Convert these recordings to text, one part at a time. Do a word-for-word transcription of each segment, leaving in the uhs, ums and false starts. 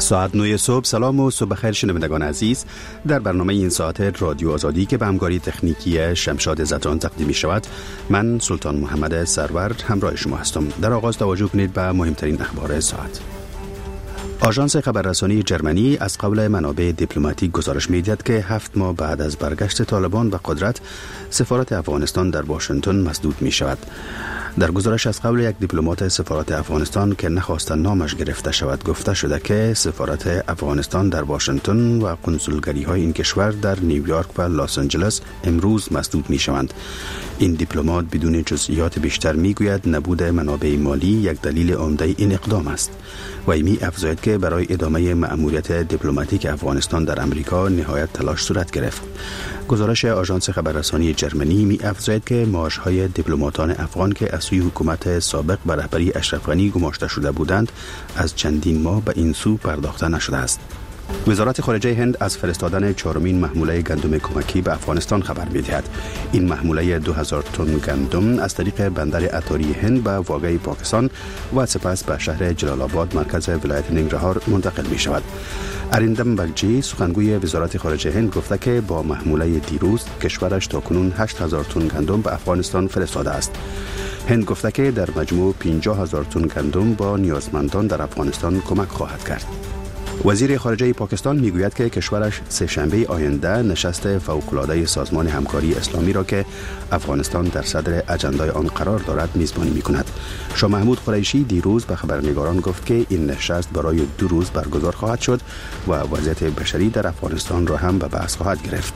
ساعت نه صبح. سلام و صبح بخیر شنوندگان عزیز. در برنامه این ساعت رادیو آزادی که به همکاری تکنیکی شمشاد زدران تقدیم می شود، من سلطان محمد سرور همراه شما هستم. در آغاز توجه کنید به مهمترین اخبار ساعت. آژانس خبررسانی جرمنی از قبل منابع دیپلماتیک گزارش می‌دهد که هفت ماه بعد از برگشت طالبان به قدرت، سفارت افغانستان در واشنگتن مسدود می شود. در گزارش از قبل یک دیپلمات سفارت افغانستان که نخواست نامش گرفته شود گفته شده که سفارت افغانستان در واشنگتن و قنسولگری‌های این کشور در نیویورک و لس آنجلس امروز مسدود می شوند. این دیپلمات بدون جزئیات بیشتر می گوید نبود منابع مالی یک دلیل عمده این اقدام است و می افزاید که برای ادامه مأموریت دیپلماتیک افغانستان در امریکا نهایت تلاش صورت گرفت. گزارش آژانس خبررسانی جرمنی می افزاید که معاش‌های دیپلماتان افغان که از سوی حکومت سابق به رهبری اشرف غنی گماشته شده بودند از چندین ماه به این سو پرداخته نشده است. وزارت خارجه هند از فرستادن چهارمین محموله گندم کمکی به افغانستان خبر می‌دهد. این محموله دو هزار تن گندم از طریق بندر اتاری هند به واقع پاکستان و سپس به شهر جلال آباد مرکز ولایت ننگرهار منتقل می‌شود. اریندم بلجی سخنگوی وزارت خارجه هند گفته که با محموله دیروز کشورش تاکنون هشت هزار تن گندم به افغانستان فرستاده است. هند گفته که در مجموع پنجاه هزار تن گندم با نیازمندان در افغانستان کمک خواهد کرد. وزیر خارجه پاکستان میگوید که کشورش سه شنبه آینده نشست فوق‌العاده سازمان همکاری اسلامی را که افغانستان در صدر اجندای آن قرار دارد میزبانی میکند. شاه محمود قریشی دیروز به خبرنگاران گفت که این نشست برای دو روز برگزار خواهد شد و وضعیت بشری در افغانستان را هم به بحث خواهد گرفت.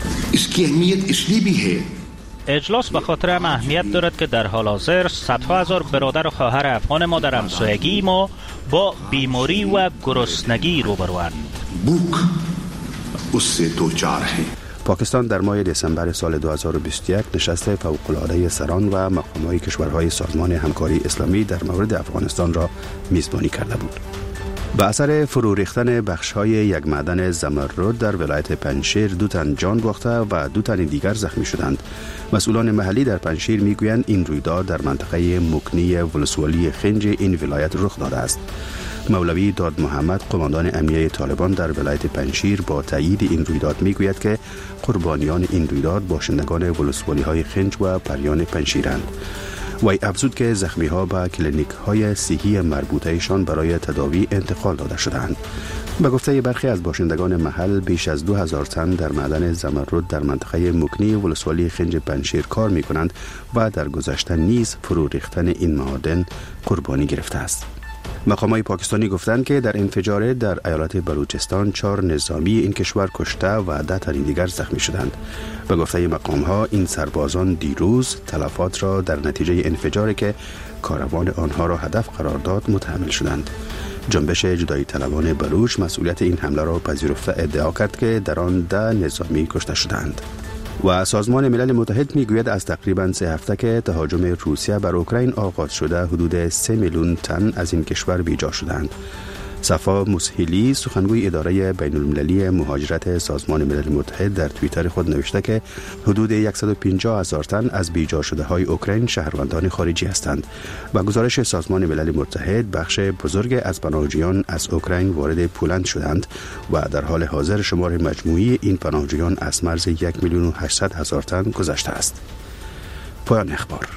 اجلاس به خاطر اهمیت دارد که در حال حاضر صدها هزار برادر و خواهر افغان ما در همسایگی ما با بیماری و گرسنگی روبروند. بوک اس سے دو چار ہیں. پاکستان در ماه دسامبر سال دو هزار و بیست و یک نشست فوق‌العاده سران و مقام‌های کشورهای سازمان همکاری اسلامی در مورد افغانستان را میزبانی کرده بود. به اثر فرو ریختن بخش‌های یک معدن زمرد در ولایت پنجشیر دو تن جان باخته و دو تن دیگر زخمی شدند. مسئولان محلی در پنجشیر میگویند این رویداد در منطقه مکنی ولسوالی خنج این ولایت رخ داده است. مولوی داد محمد قماندان امنیه طالبان در ولایت پنجشیر با تایید این رویداد میگوید که قربانیان این رویداد باشندگان ولسوالی‌های خنج و پریان پنجشیرند. وی افزود که زخمی ها به کلینیک های صحی مربوطهشان برای تداوی انتقال داده شدند. به گفته برخی از باشندگان محل بیش از دو هزار تن در معدن زمرد در منطقه مکنی ولسوالی خنج پنجشیر کار می کنند و در گذشته نیز فرو ریختن این معادن قربانی گرفته است. مقامات پاکستانی گفتند که در انفجار در ایالت بلوچستان چهار نظامی این کشور کشته و ده تن دیگر زخمی شدند. به گفته مقام‌ها این سربازان دیروز تلفات را در نتیجه انفجاری که کاروان آنها را هدف قرار داد متحمل شدند. جنبش جدایی طلبان بلوچ مسئولیت این حمله را پذیرفته ادعا کرد که در آن ده نظامی کشته شدند. و سازمان ملل متحد میگوید از تقریباً سه هفته که تهاجم روسیه بر اوکراین آغاز شده حدود سه میلیون تن از این کشور بیجا شدند. صفا مسهیلی سخنگوی اداره بین المللی مهاجرت سازمان ملل متحد در توییتر خود نوشته که حدود صد و پنجاه هزار تن از بیجا شده های اوکراین شهروندان خارجی هستند. با گزارش سازمان ملل متحد بخش بزرگ از پناهجویان از اوکراین وارد پولند شدند و در حال حاضر شمار مجموعی این پناهجویان از مرز یک میلیون و هشتصد هزار تن گذشته است. پایان اخبار.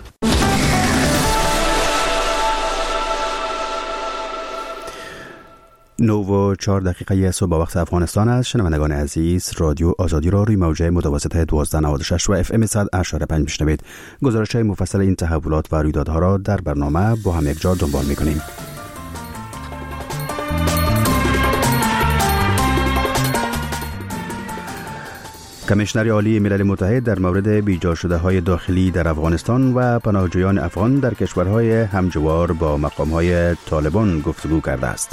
نو و چهار دقیقه صبح وقت افغانستان است. شنوندگان عزیز، رادیو آزادی را روی موجه متوسط دوازده نود و شش و اف ام صد و اشاره پنج میشنوید. گزارش‌های مفصل این تحولات و رویدادها را در برنامه با هم یک جا دنبال می‌کنیم. کمیشنر عالی ملل متحد در مورد بیجا شده های داخلی در افغانستان و پناهجویان افغان در کشورهای همجوار با مقام‌های طالبان گفتگو کرده است.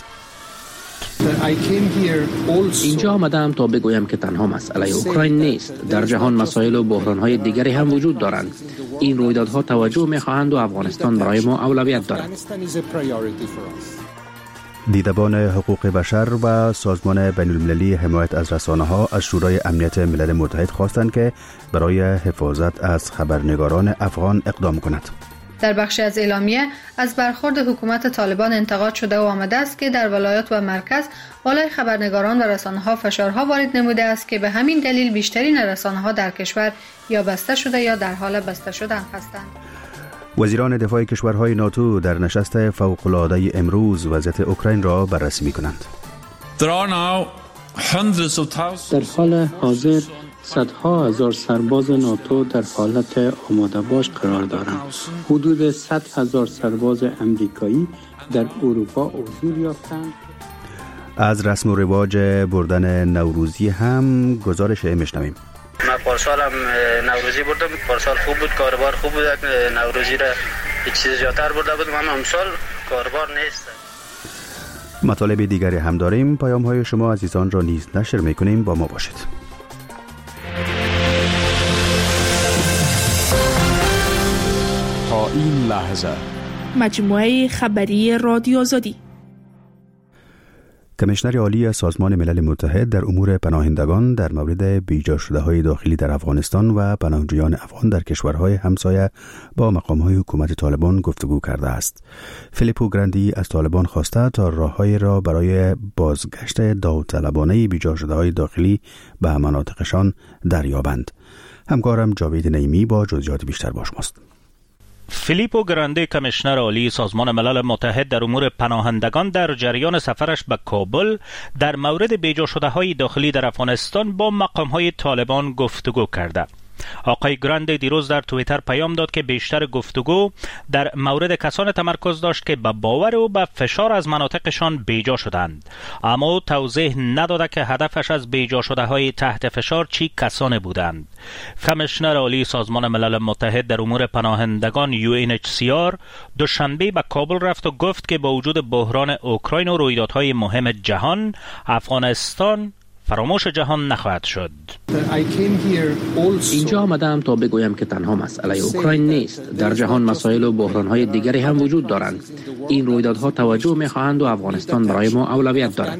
اینجا آمدم تا بگویم که تنها مسئله اوکراین نیست. در جهان مسائل و بحران‌های دیگری هم وجود دارند. این رویدادها توجه می‌خواهند و افغانستان برای ما اولویت دارد. دیدبان حقوق بشر و سازمان بین المللی حمایت از رسانه‌ها از شورای امنیت ملل متحد خواستند که برای حفاظت از خبرنگاران افغان اقدام کند. در بخشی از اعلامیه از برخورد حکومت طالبان انتقاد شده و آمده است که در ولایات و مرکز بالای خبرنگاران و رسانه‌ها فشارها وارد نموده است که به همین دلیل بیشترین رسانه‌ها در کشور یا بسته شده یا در حال بسته شدن هستند. وزیران دفاع کشورهای ناتو در نشست فوق‌العاده امروز وضعیت اوکراین را بررسی می‌کنند. در حال حاضر صدها هزار سرباز ناتو در حالت آماده باش قرار دارند. حدود صد هزار سرباز امریکایی در اروپا حضور یافتند. از رسم و رواج بردن نوروزی هم گزارش میشنویم. من پارسال هم نوروزی بردم، پارسال خوب بود، کاربار خوب بود، نوروزی را یک چیز زیادتر برده بودم، اما امسال کاربار نیست. مطالب دیگری هم داریم. پیام های شما عزیزان را نیز نشر میکنیم، با ما باشید. تا این لحظه مجموعه خبری رادیو آزادی. کمیشنر عالی سازمان ملل متحد در امور پناهندگان در مورد بیجا شده های داخلی در افغانستان و پناهجویان افغان در کشورهای همسایه با مقام‌های حکومت طالبان گفتگو کرده است. فیلیپو گراندی از طالبان خواسته تا راه‌هایی را برای بازگشت داوطلبانه بیجا شده های داخلی به مناطقشان دریابند. همکارم جاوید نعیمی با جزئیات بیشتر با شماست. فیلیپو گراندی کمیشنر عالی سازمان ملل متحد در امور پناهندگان در جریان سفرش به کابل در مورد بیجا شده های داخلی در افغانستان با مقام های طالبان گفتگو کرده. آقای گراندی دیروز در توییتر پیام داد که بیشتر گفتگو در مورد کسان تمرکز داشت که به باور او به فشار از مناطقشان بیجا شدند، اما توضیح نداده که هدفش از بیجا شده های تحت فشار چی کسانی بودند. کمیشنر عالی سازمان ملل متحد در امور پناهندگان یو ان اچ سی آر دوشنبه به کابل رفت و گفت که با وجود بحران اوکراین و رویدادهای مهم جهان، افغانستان فراموش جهان نخواهد شد. اینجا آمدم تا بگویم که تنها مسئله اوکراین نیست. در جهان مسائل و بحران‌های دیگری هم وجود دارند. این رویدادها توجه می‌خواهند و افغانستان برای ما اولویت دارد.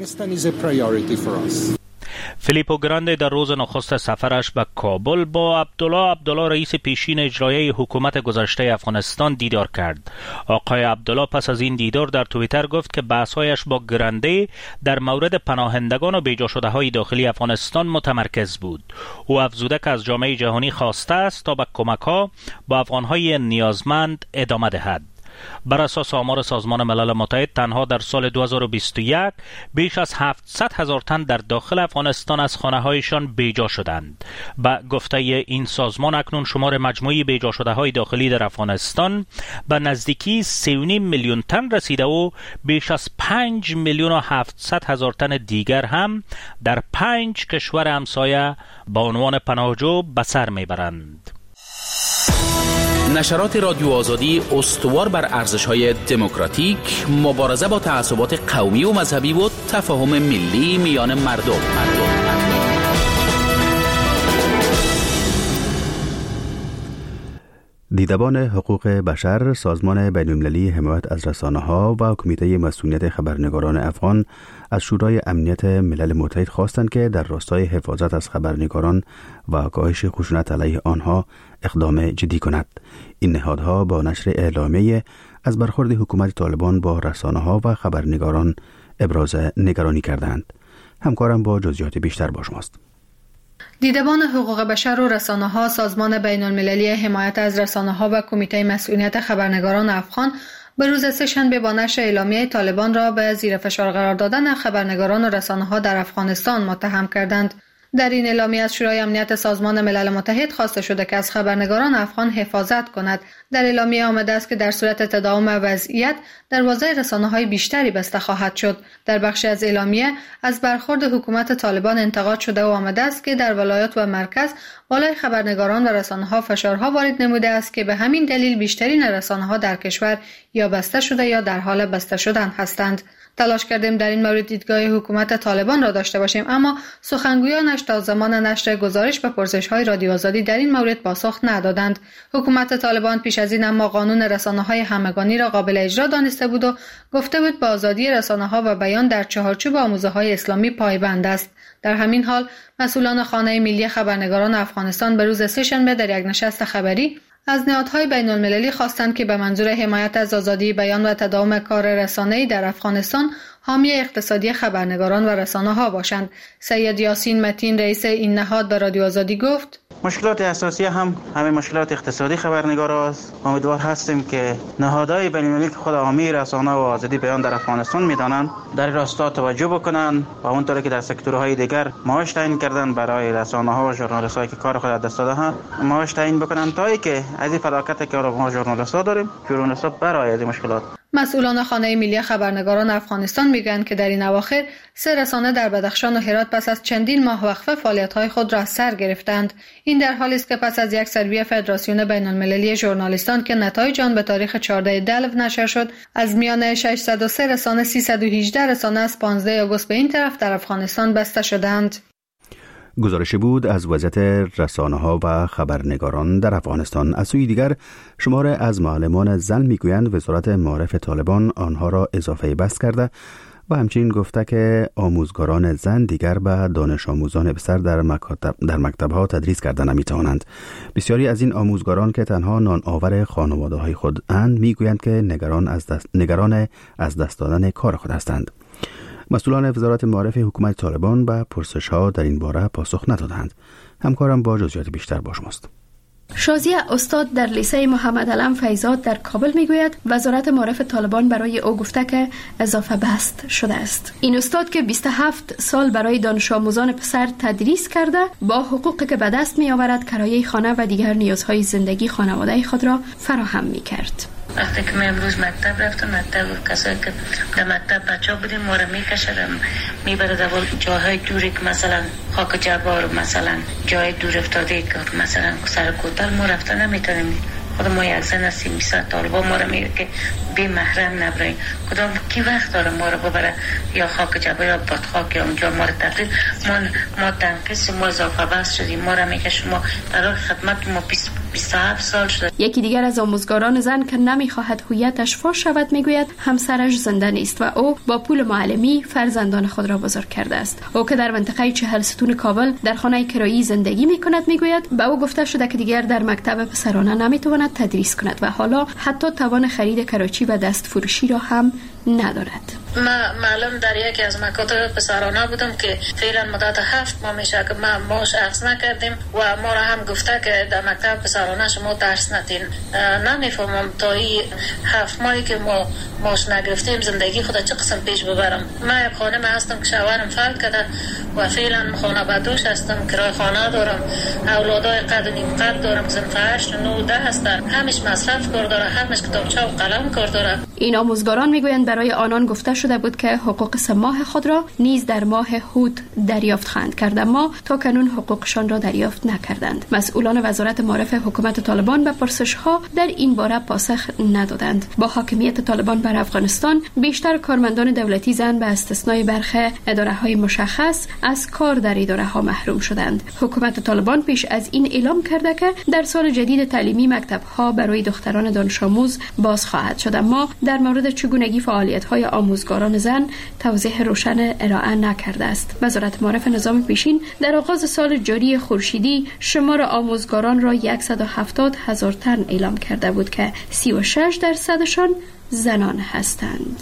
فیلیپو گراندی در روز نخست سفرش به کابل با عبدالله عبدالله رئیس پیشین اجرایی حکومت گذشته افغانستان دیدار کرد. آقای عبدالله پس از این دیدار در توییتر گفت که بحث‌هایش با گراندی در مورد پناهندگان و بیجا شده های داخلی افغانستان متمرکز بود. او افزوده که از جامعه جهانی خواسته است تا به کمک‌ها با افغان‌های نیازمند ادامه دهد. بر اساس آمار سازمان ملل متحد تنها در سال دو هزار و بیست و یک بیش از هفتصد هزار تن در داخل افغانستان از خانه‌هایشان بیجا شدند. با گفته این سازمان اکنون شمار مجموعی بیجا شده های داخلی در افغانستان به نزدیکی سه و نیم میلیون تن رسیده و بیش از پنج میلیون و هفتصد هزار تن دیگر هم در پنج کشور همسایه با عنوان پناهجو به سر میبرند. نشرات رادیو آزادی استوار بر ارزش‌های دموکراتیک، مبارزه با تعصبات قومی و مذهبی و تفاهم ملی میان مردم. مردم. دیدبان حقوق بشر، سازمان بین‌المللی حمایت از رسانه‌ها و کمیته مسئولیت خبرنگاران افغان از شورای امنیت ملل متحد خواستند که در راستای حفاظت از خبرنگاران و کاهش خشونت علیه آنها اقدام جدی کند. این نهادها با نشر اعلامیه از برخورد حکومت طالبان با رسانه‌ها و خبرنگاران ابراز نگرانی کردند. همکارم با جزئیات بیشتر با شماست. دیدبان حقوق بشر و رسانه‌ها، سازمان بین‌المللی حمایت از رسانه‌ها و کمیته مسئولیت خبرنگاران افغان به روز سه‌شنبه با نشر اعلامیه طالبان را به زیر فشار قرار دادن خبرنگاران و رسانه‌ها در افغانستان متهم کردند. در این اعلامیه از شورای امنیت سازمان ملل متحد خواسته شده که از خبرنگاران افغان حفاظت کند. در اعلامیه آمده است که در صورت تداوم وضعیت دروازه رسانه‌های بیشتری بسته خواهد شد. در بخشی از اعلامیه از برخورد حکومت طالبان انتقاد شده و آمده است که در ولایات و مرکز بالای خبرنگاران و رسانه‌ها فشارها وارد نموده است که به همین دلیل بیشترین رسانه‌ها در کشور یا بسته شده یا در حال بسته شدن هستند. تلاش کردیم در این مورد دیدگاه حکومت طالبان را داشته باشیم، اما سخنگویانش تا زمان نشر گزارش به پرسش‌های رادیو آزادی در این مورد پاسخ ندادند. حکومت طالبان پیش از این اما قانون رسانه‌های همگانی را قابل اجرا دانسته بود و گفته بود به آزادی رسانه‌ها و بیان در چهارچوب آموزه‌های اسلامی پایبند است. در همین حال مسئولان خانه ملی خبرنگاران افغانستان به روز سه‌شنبه در یک نشست خبری از نهادهای بین المللی خواستند که به منظور حمایت از آزادی بیان و تداوم کار رسانه‌ای در افغانستان حامی اقتصادی خبرنگاران و رسانه‌ها باشند. سید یاسین متین رئیس این نهاد به رادیو آزادی گفت: مشکلات اساسی هم همه مشکلات اقتصادی خبرنگاران است. امیدوار هستیم که نهادهای بین‌المللی که خود حامی رسانه و آزادی بیان در افغانستان می‌دانند در راستا توجه بکنند و اونطوری که در سکتورهای دیگر معاش تعیین کردن برای رسانه‌ها و ژورنالیست‌هایی که کار خود از دست داده‌اند معاش تعیین بکنند تا اینکه از این فلاکتی که ما ژورنالیست‌ها داریم ژورنالیست‌ها برای از این مشکلات. مسئولان خانه ملی خبرنگاران افغانستان میگویند که در این اواخر سه رسانه در بدخشان و هرات پس از چندین ماه وقفه فعالیت‌های خود را از سر گرفتند. این در حالی است که پس از یک سروی فدراسیون بین‌المللی ژورنالیستان که نتایج آن به تاریخ چهاردهم دلو نشر شد، از میان ششصد و سه رسانه سیصد و هجده رسانه از پانزدهم آگوست به این طرف در افغانستان بسته شدند. گزارشی بود از وضعیت رسانه‌ها و خبرنگاران در افغانستان. از سوی دیگر شماره از معلمان زن میگویند وزارت معارف طالبان آنها را اضافه بست کرده و همچنین گفته که آموزگاران زن دیگر به دانش آموزان پسر در مکتب در مکتب‌ها تدریس کردن نمی‌توانند. بسیاری از این آموزگاران که تنها نان آور خانواده‌های خود اند میگویند که نگران از دست نگران از دست دادن کار خود هستند. مسئولان وزارت معارف حکومت طالبان به پرسش‌ها در این باره پاسخ ندادند. همکارم با جزئیات بیشتر با شماست. شازیه استاد در لیسه محمد علم فیضات در کابل میگوید وزارت معارف طالبان برای او گفته که اضافه بست شده است. این استاد که بیست و هفت سال برای دانش آموزان پسر تدریس کرده با حقوقی که به دست می آورد کرایه خانه و دیگر نیازهای زندگی خانواده خود را فراهم می کرد. وقتی که من امروز مکتب رفتم، مکتب کسایی که در مکتب بچه ها بودیم ما را میکشدم میبره در جاهای دوری که مثلا خاک جبار، مثلا جای دور افتاده که مثلا سر کوتل ما رفتن نمیتونیم. خود ما یک زن هستیم میسد طالبا ما را میگه که بی محرم نبرین. کدام کی وقت داره ما را ببره یا خاک جبار یا بادخاک یا اونجا ما را تقلید ما ما تنقیص ما اضافه بس شدیم. ما را میگه شما در خدمت ما بیست و هفت سال شده. یکی دیگر از آموزگاران زن که نمیخواهد هویتش فاش شود میگوید همسرش زنده نیست و او با پول معلمی فرزندان خود را بزرگ کرده است. او که در منطقه چهل ستون کابل در خانه کرایی زندگی میکند میگوید به او گفته شده که دیگر در مکتب پسرانه نمیتواند تدریس کند و حالا حتی توان خرید کراچی و دست فروشی را هم ندارد. ما معلم در یکی از مکاتب پسرانه بودم که فعلا مدت هفت ماه میشه که ما ماش اخذ نکردیم و ما را هم گفته که در مکتب پسرانه شما درس ندین. نمیفهمم تا این هفت ماهی که ما ماش نگرفتیم زندگی خود چه قسم پیش ببرم. من یک خانم هستم که شوهرم فوت کرده و فعلا خانه بدوش هستم، کرای خانه دارم، اولادای قد و نیم قد دارم، صنف هشت و نه ده هستن، همش مصرف کار داره، همش کتابچه و قلم کار داره. این آموزگاران میگویند برای آنان گفته شده بود که حقوق سه ماه خود را نیز در ماه هود دریافت خواهند کرد، اما تا کنون حقوقشان را دریافت نکردند. مسئولان وزارت معارف حکومت طالبان به پرسش‌ها در این باره پاسخ ندادند. با حاکمیت طالبان بر افغانستان بیشتر کارمندان دولتی زن به استثنای برخی اداره‌های مشخص از کار در اداره‌ها محروم شدند. حکومت طالبان پیش از این اعلام کرده که در سال جدید تعلیمی مکتب‌ها برای دختران دانش آموز باز خواهد شد، اما در مورد چگونگی فعالیت‌های آموزگاران زن توضیح روشن ارائه نکرده است. وزارت معارف نظام پیشین در آغاز سال جاری خورشیدی شمار آموزگاران را صد و هفتاد هزار تن اعلام کرده بود که سی و شش درصدشان زنان هستند.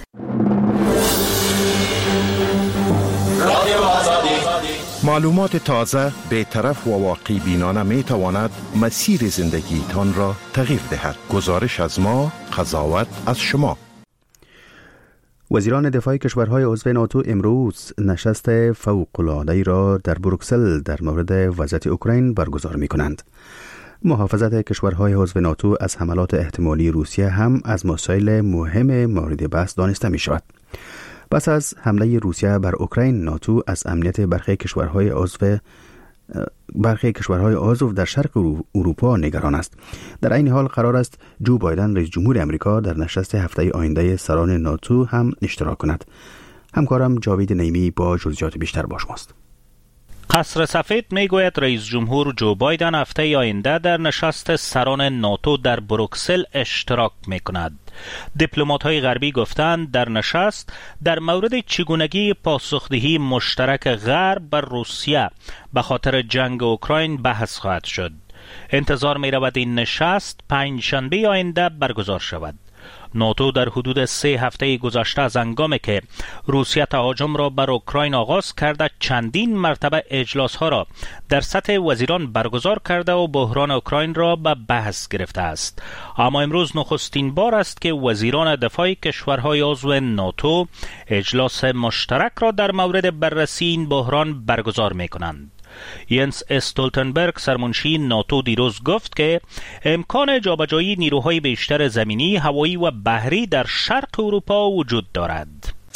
معلومات تازه، بی‌طرف و واقعی بینانه می تواند مسیر زندگی تان را تغییر دهد. گزارش از ما، قضاوت از شما. وزیران دفاع کشورهای عضو ناتو امروز نشست فوق‌العاده‌ای را در بروکسل در مورد وضعیت اوکراین برگزار می کنند. محافظت کشورهای عضو ناتو از حملات احتمالی روسیه هم از مسائل مهم مورد بحث دانسته می شود. پس از حمله روسیه بر اوکراین، ناتو از امنیت برخی کشورهای عضو برخی کشورهای عضو در شرق اروپا نگران است. در این حال قرار است جو بایدن رئیس جمهور امریکا در نشست هفته آینده سران ناتو هم اشتراک کند. همکارم جاوید نیمی با جزئیات بیشتر با شماست. قصر سفید میگوید رئیس جمهور جو بایدن هفته آینده در نشست سران ناتو در بروکسل اشتراک میکند. دیپلمات‌های غربی گفتند در نشست در مورد چگونگی پاسخدهی مشترک غرب بر روسیه به خاطر جنگ اوکراین بحث خواهد شد. انتظار می رود این نشست پنج شنبه آینده برگزار شود. ناتو در حدود سه هفته گذشته از هنگامی که روسیه تهاجم را بر اوکراین آغاز کرده چندین مرتبه اجلاس‌ها را در سطح وزیران برگزار کرده و بحران اوکراین را به بحث گرفته است. اما امروز نخستین بار است که وزیران دفاع کشورهای عضو ناتو اجلاس مشترک را در مورد بررسی این بحران برگزار می‌کنند. ینس استولتنبرگ سرمنشی ناتو دیروز گفت که امکان جابجایی نیروهای بیشتر زمینی، هوایی و بحری در شرق اروپا وجود دارد.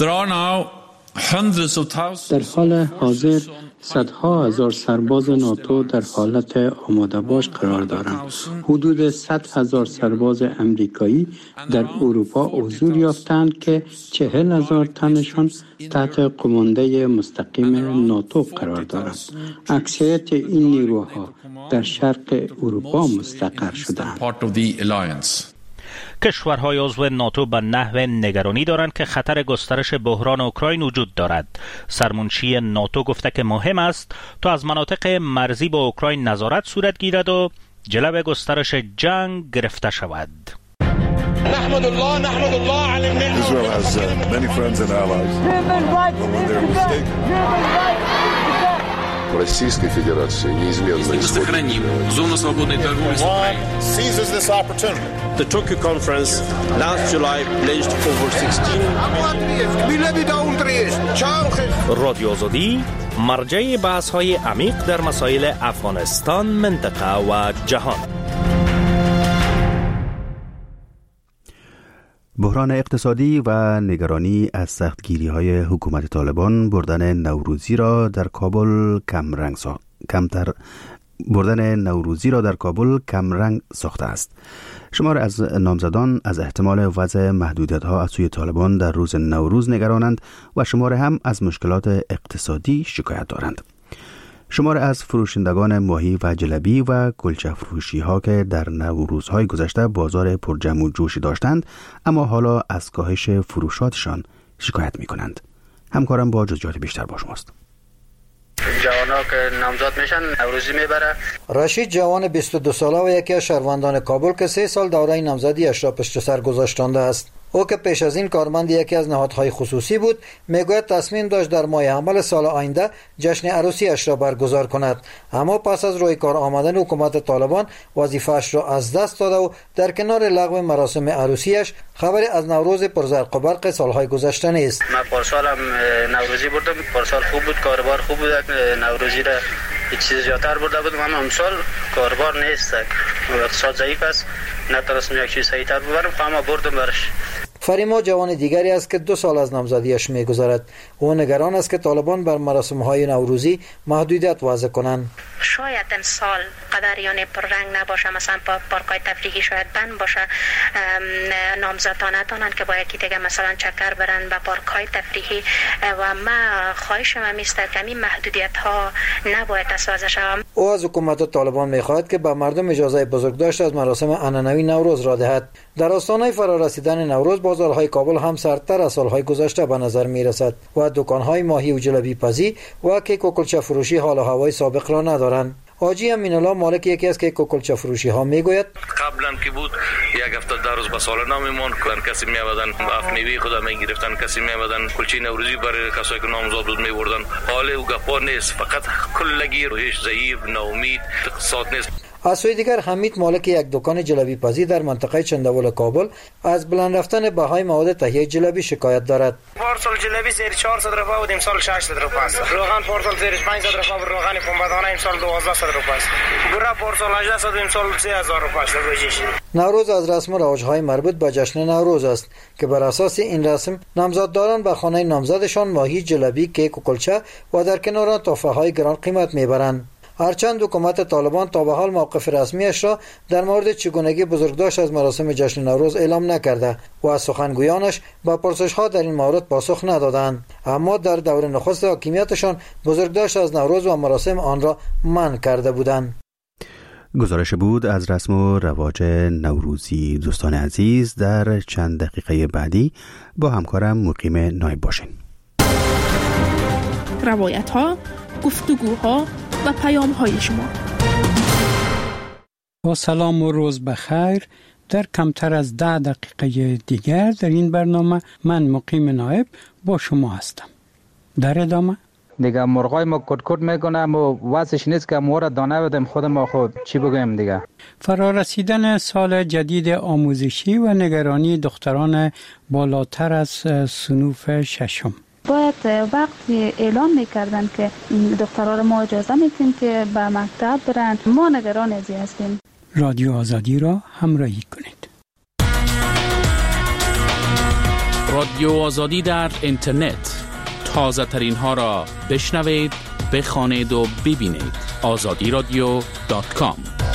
در حال حاضر صدها هزار سرباز ناتو در حالت آماده باش قرار دارند. حدود صد هزار سرباز امریکایی در اروپا حضور یافتند که چهل هزار تنشان تحت قمانده مستقیم ناتو قرار دارند. اکثریت این نیروها در شرق اروپا مستقر شدند. کشورهای عضو ناتو به نحو نگرانی دارند که خطر گسترش بحران اوکراین وجود دارد. سرمنشی ناتو گفته که مهم است تا از مناطق مرزی با اوکراین نظارت صورت گیرد و جلو گسترش جنگ گرفته شود. نحمد الله نحمد الله علی النعمة. Israel has uh, many friends and allies. When they're mistaken. Российской Федерации неизменно сохраним зону свободной торговли с Украиной. Seizes this opportunity. The Tokyo conference last July pledged over sixteen رادیو آزادی مرجع بحث‌های عمیق در مسائل افغانستان، منطقه و جهان. بحران اقتصادی و نگرانی از سختگیری‌های حکومت طالبان بردن نوروزی را در کابل کمرنگ سا... کمتر بردن نوروزی را در کابل کمرنگ ساخته است. شمار از نامزدان از احتمال وضع محدودیت‌ها از سوی طالبان در روز نوروز نگرانند و شمار هم از مشکلات اقتصادی شکایت دارند. شمار از فروشندگان ماهی و جلبی و کلچه فروشی ها که در نوروزهای گذشته بازار پرجمع و جوشی داشتند اما حالا از کاهش فروشاتشان شکایت می کنند. همکارم با جزئیات بیشتر با شماست. جوانا که نامزد میشن نوروزی میبره. رشید جوان بیست و دو ساله و یکی از شهروندان کابل که سه سال دوره نامزدی اش را پشت سر گذاشتانده است. او که پیش از این کارمند یکی از نهادهای خصوصی بود، میگوید تصمیم داشت در ماه حمل سال آینده جشن عروسی اش را برگزار کند، اما پس از روی کار آمدن حکومت طالبان وظیفه‌اش را از دست داده و در کنار لغو مراسم عروسیش خبری از نوروز پرزرق و برق سالهای گذشته نیست. من پارسالم نوروزی بردم، پارسال خوب بود، کاربار خوب بود، نوروزی را هیچ چیز زیادتر برده بودم، اما امسال کاربار نیست، اقتصاد ضعیف است، نتونستم یک چیز صحیح‌تر ببرم، اما بردم برش. فریما جوان دیگری است که دو سال از نامزدیش می‌گذرد. او نگران است که طالبان بر مراسم‌های نوروزی محدودیت وضع کنند. شاید امسال قدر یعنی پررنگ نباشه، مثلا پارک‌های تفریحی شاید بند باشه، نامزدان ندانند که با یکی دیگه مثلا چکر برن به پارک‌های تفریحی و ما خواهشم هم است که این محدودیت‌ها نباید اساس شود. او از حکومت طالبان می‌خواهد که به مردم اجازه بزرگداشت از مراسم عنعنوی نوروز را دهد. در آستانه فرارسیدن نوروز بازارهای کابل هم سردتر از سالهای گذشته به نظر می‌رسد و دکان‌های ماهی و جلبی پزی و کیک و کلچه فروشی حال و هوای سابق را ندارند. حاجی امین الله مالک یکی از کیک و کلچه فروشی ها میگوید قبلا که بود یک هفته در روز به سالانه میمون کسی میآمدن اف میوه خدا میگرفتن، کسی میآمدن کلچه نوروزی برای کسایی که نامزد بود میبردن. حال او گپا نیست، فقط کلگی رویش ضعیف، ناامید، اقتصاد نیست. از سوی دیگر حمید مالک یک دکان جلبی پزی در منطقه چندول کابل از بلند رفتن بهای مواد تهیه جلبی شکایت دارد. پارسال جلبی زیر چهارصد روپیه بود، امسال ششصد روپیه است. روغن پارسال زیر پانصد روپیه بود، روغن پنبه‌دانه امسال دوازده روپیه است. گوره پارسال هجده صد، امسال سه هزار روپیه است گوشش. نوروز از رسم و رواج‌های مربوط به جشن نوروز است که بر اساس این رسم نامزدداران به خانه نامزدشان ماهی، جلبی، کیک و کلچه و در کنار آن تحفه‌های گران قیمت میبرند. هرچند حکومت طالبان تا به حال موقف رسمیش را در مورد چگونگی بزرگداشت از مراسم جشن نوروز اعلام نکرده و از سخنگویانش به پرسش‌ها در این مورد پاسخ ندادند، اما در دور نخست حاکمیتشان بزرگداشت از نوروز و مراسم آن را منع کرده بودند. گزارش بود از رسم و رواج نوروزی. دوستان عزیز، در چند دقیقه بعدی با همکارم مقیم نایب باشین. روایت ها، گفتگوها و پیام های شما با سلام و روز بخیر. در کمتر از ده دقیقه دیگر در این برنامه من مقیم نایب با شما هستم. در ادامه دیگه مرغای ما کد کد میکنم و واسش نیست که ما را دانه بدیم خود ما خود چی بگویم دیگه. فرارسیدن سال جدید آموزشی و نگرانی دختران بالاتر از صنوف ششم. باید وقتی اعلام میکردن که دختران ما اجازه میتیم که به مکتب برن، ما نگران ازی هستیم. رادیو آزادی را همراهی کنید. رادیو آزادی در اینترنت، تازه ترین ها را بشنوید، بخوانید و ببینید. آزادی رادیو دات کام.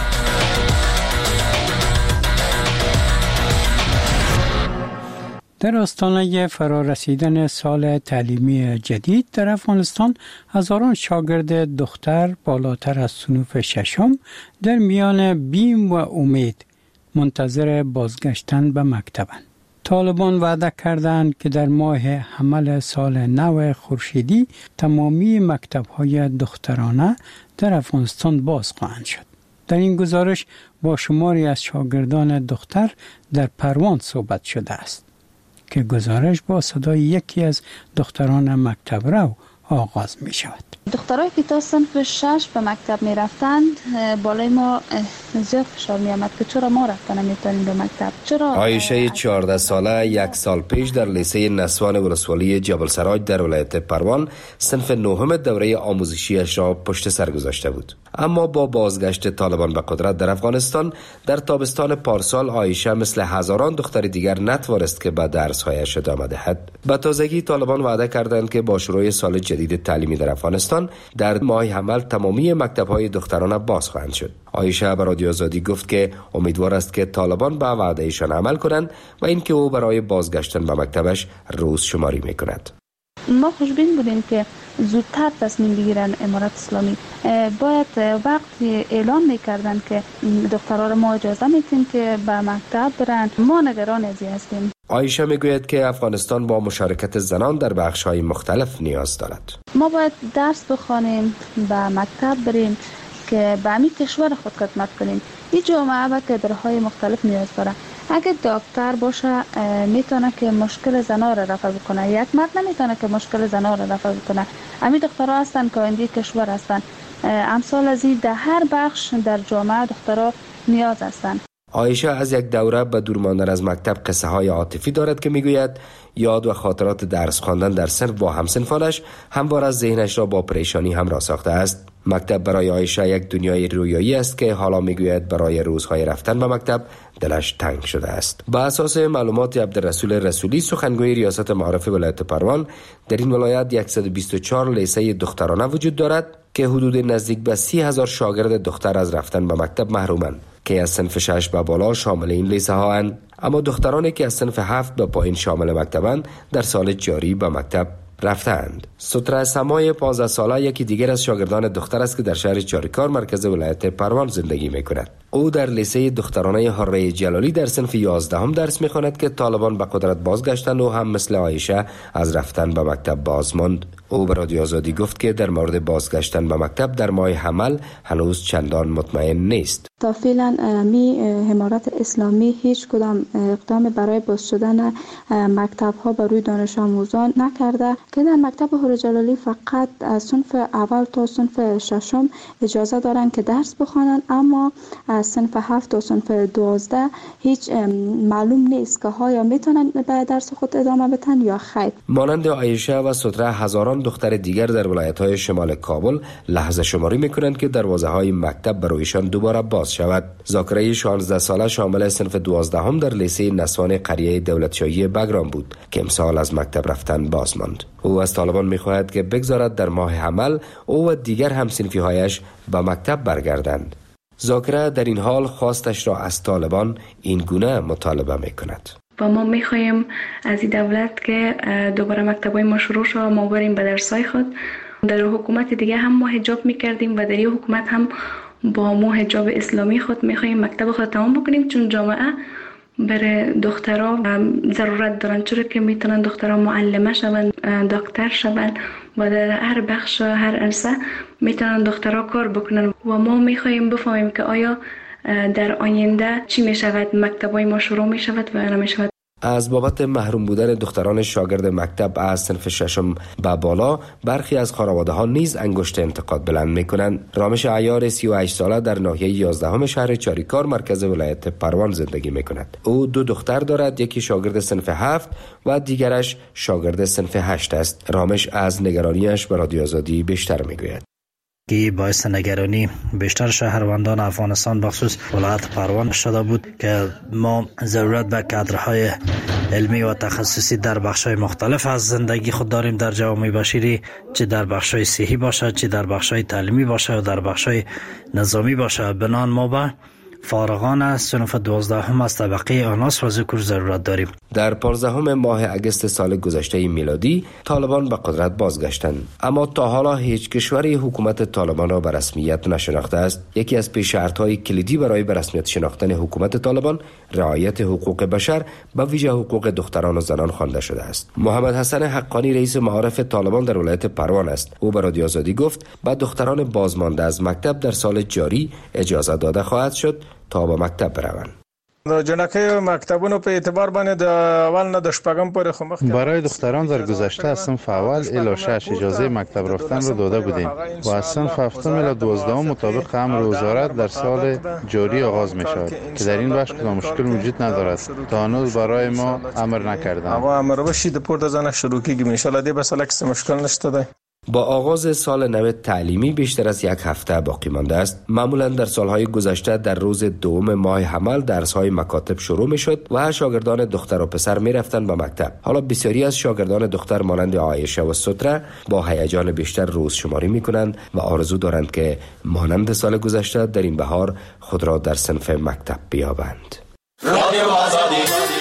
در آستانه فرارسیدن سال تعلیمی جدید در افغانستان، هزاران شاگرد دختر بالاتر از صنوف ششم در میان بیم و امید منتظر بازگشتن به مکتبند. طالبان وعده کردند که در ماه حمل سال نو خورشیدی تمامی مکتب‌های دخترانه در افغانستان باز خواهند شد. در این گزارش با شماری از شاگردان دختر در پروان صحبت شده است که گزارش با صدای یکی از دختران مکتب رو آغاز می شود. دخترایی که تا صنف شش به مکتب می رفتند بالای ما زیاد فشار می آمد که چرا ما رفتن نمیتونیم به مکتب. چرا عایشه چهارده ساله یک سال پیش در لیسه نسوان ولسوالی جبل سراج در ولایت پروان صنف نهم دوره آموزشیش را پشت سر گذاشته بود. اما با بازگشت طالبان به قدرت در افغانستان در تابستان پارسال، عایشه مثل هزاران دختر دیگر نتوانست که به درس‌هایش ادامه دهد. به تازگی طالبان وعده کردند که با شروع سال جدید تعلیمی در افغانستان در ماه حمل تمامی مکتب‌های دخترانه باز خواهند شد. عایشه به رادیو آزادی گفت که امیدوار است که طالبان به وعدهشان عمل کنند و اینکه او برای بازگشتن به مکتبش روز شماری می‌کند. ما خوشبین بودیم که زودتر تصمیم بگیرن امارت اسلامی. باید وقتی اعلام میکردن که دختران ما اجازه میتیم که به مکتب برن، ما نگران ازی هستیم. عایشه میگوید که افغانستان با مشارکت زنان در بخش‌های مختلف نیاز دارد. ما باید درس بخوانیم، به مکتب بریم که به همین کشور خود خدمت کنیم. این جامعه به کادرهای مختلف نیاز داره. اگه دکتر باشه میتونه که مشکل زنا را رفع بکنه، یک مرد نمیتونه که مشکل زنا را رفع بکنه. همین دخترها هستن که آینده کشور هستن. امثال از این در هر بخش در جامعه دخترها نیاز هستن. عایشه از یک دوره به دور ماندن از مکتب قصه های عاطفی دارد که میگوید یاد و خاطرات درس خواندن در صنف با همسنفانش هموار از ذهنش را با پریشانی همراه ساخته است. مکتب برای عایشه یک دنیای رویایی است که حالا میگوید برای روزهای رفتن به مکتب دلش تنگ شده است. با اساس معلومات عبدالرسول رسولی، سخنگوی ریاست معارف ولایت پروان، در این ولایت صد و بیست و چهار لیسه دخترانه وجود دارد که حدود نزدیک به سی هزار شاگرد دختر از رفتن به مکتب محرومند که از صنف شش به بالا شامل این لیسه ها اند. اما دخترانی که از صنف هفت به پایین شامل مکتبند در سال جاری به مکتب رفتند. ستره سمای پانزده ساله یکی دیگر از شاگردان دختر است که در شهر چاریکار مرکز ولایت پروان زندگی می‌کند. او در لیسه دخترانه حره جلالی در صنف یازدهم درس می‌خواند که طالبان به قدرت بازگشتند و هم مثل عایشه از رفتن به مکتب باز ماند. او به رادیو آزادی گفت که در مورد بازگشتن به مکتب در ماه حمل هنوز چندان مطمئن نیست. تا فعلا می امارت اسلامی هیچ کدام اقدام برای باز شدن مکتب ها بر روی دانش آموزان نکرده که در مکتب حره جلالی فقط از صنف اول تا صنف ششم اجازه دارند که درس بخوانند، اما از صنف هفت تا صنف دوازده هیچ معلوم نیست که ها یا میتونن به درس خود ادامه بدن یا خیر. مانند عایشه و ستره هزاران دختر دیگر در ولایت‌های شمال کابل لحظه شماری می‌کنند که دروازه‌های مکتب برایشان دوباره باز شود. ذاکره شانزده ساله شامل صنف دوازدهم در لیسه نسوان قریه دولتشاهی بگرام بود که امسال از مکتب رفتن باز ماند. او از طالبان می‌خواهد که بگذارد در ماه حمل او و دیگر همصنفی‌هایش به مکتب برگردند. ذاکره در این حال خواستش را از طالبان این گونه مطالبه می‌کند. و ما میخواهیم از این دولت که دوباره مکتبای ما شروع شد، ما بریم به درسای خود. در حکومت دیگه هم ما حجاب میکردیم و در این حکومت هم با ما حجاب اسلامی خود میخواهیم مکتب خود تمام بکنیم، چون جامعه برای دخترها ضرورت دارن، چرا که میتونن دخترها معلمه شون، دکتر شون و در هر بخش هر عرصه میتونن دخترها کار بکنن. و ما میخواهیم بفهمیم که آیا در آینده چی می شود، مکتبای ما شروع می شود و نمی شود. از بابت محروم بودن دختران شاگرد مکتب از صنف ششم به بالا برخی از خانواده ها نیز انگشت انتقاد بلند می کنند. رامش عیار سی و هشت ساله در ناحیه یازدهم شهر چاریکار مرکز ولایت پروان زندگی می کند. او دو دختر دارد، یکی شاگرد صنف هفت و دیگرش شاگرد صنف هشت است. رامش از نگرانیش به رادیو آزادی بیشتر می گوید. که باعث نگرانی بیشتر شهروندان افغانستان بخصوص ولایت پروان شده بود که ما ضرورت به کادرهای علمی و تخصصی در بخش‌های مختلف از زندگی خود داریم در جامعه بشری، چه در بخش‌های صحی باشه، چه در بخش‌های تعلیمی باشه و در بخش‌های نظامی باشه. بنان ما به فارغان از صنف دوازدهم از طبقه آناس و ذکر ضرورت داریم. در پانزدهم ماه اگست سال گذشته میلادی طالبان به قدرت بازگشتند، اما تا حالا هیچ کشوری حکومت طالبان را به رسمیت نشناخته است. یکی از پیش شرط‌های کلیدی برای به رسمیت شناختن حکومت طالبان رعایت حقوق بشر، به ویژه حقوق دختران و زنان خوانده شده است. محمد حسن حقانی رئیس معارف طالبان در ولایت پروان است. او به رادیو آزادی گفت به دختران بازمانده از مکتب در سال جاری اجازه داده خواهد شد تا به مکتب بروند. جنکه مکتبونو په اعتبار باندې د اول نه د شپږم پورې خو مخکې برای دختران در گذشته از صنف اول الی شش اجازه مکتب رفتن را داده بودیم و از صنف هفتم الی دوازدهم مطابق امر وزارت در سال جاری آغاز می شود که در این بخش کدام مشکل وجود ندارد. تا هنوز برای ما امر نکردند. اما امر بشید پورته زنه شروع کیږي ان شاء الله دې بسله کې مشکل نشته ده. با آغاز سال نو تعلیمی بیشتر از یک هفته باقی مانده است. معمولا در سالهای گذشته در روز دوم ماه حمل درس‌های مکاتب شروع می‌شد و شاگردان دختر و پسر می‌رفتند به مکتب. حالا بسیاری از شاگردان دختر مانند عایشه و ستره با هیجان بیشتر روز شماری می‌کنند و آرزو دارند که مانند سال گذشته در این بهار خود را در صنف مکتب بیابند. رادیو آزادی.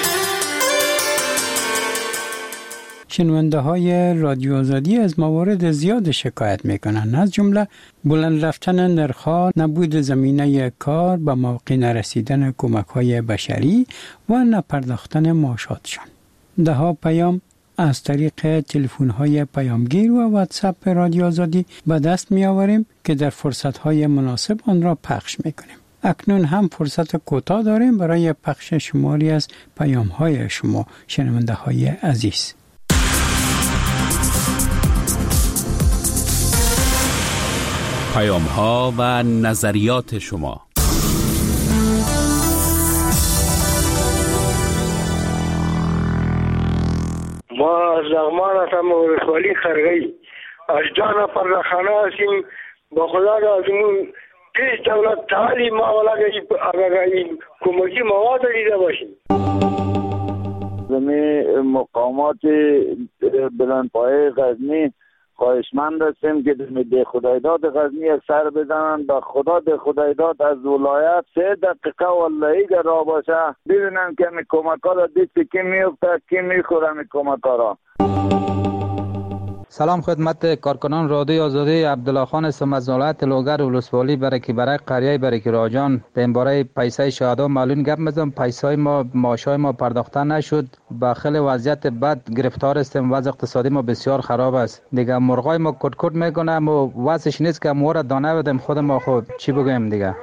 شنونده های رادیو آزادی از موارد زیاد شکایت میکنند، از جمله بلند رفتن نرخ‌ها، نبود زمینه کار، به موقع نرسیدن کمک های بشری و نپرداختن معاشاتشان. ده ها پیام از طریق تلفن های پیامگیر و واتساپ رادیو آزادی به دست می آوریم که در فرصت های مناسب آن را پخش میکنیم. اکنون هم فرصت کوتاه داریم برای پخش شماری از پیام های شما شنونده های عزیز. پیام ها و نظریات شما. ما از لغمان هستم و ولسوالی خرگی از جانا پر خانه هستیم. با خدا لازمون پیش دولت تعلیم ما ولا اگر این کمکی مواد دیده باشیم. زمین مقامات بلندپایه غزنی خواهشمند هستیم که ده خدایداد غزنی سر بزنن. به خدا ده خدایداد از ولایت سه دقیقه والله اگر را باشه ببینن که می کمک ها را دیست که میفته که میخوره می کمک ها را. سلام خدمت کارکنان رادیو آزادی. عبدالله خان هستم از ولایت لوگر ولسوالی. برای که برای قریه برای که راجان درباره پیسه شهدا معلوم گپ میزنم. پیسه ما معاشای ما پرداخته نشد. با خیلی وضعیت بد گرفتار هستیم. وضع اقتصادی ما بسیار خراب است. دیگه مرغای ما کٹ کٹ میکنه و وضعش نیست که ما را دانه بدیم. خود ما خود چی بگیم دیگه.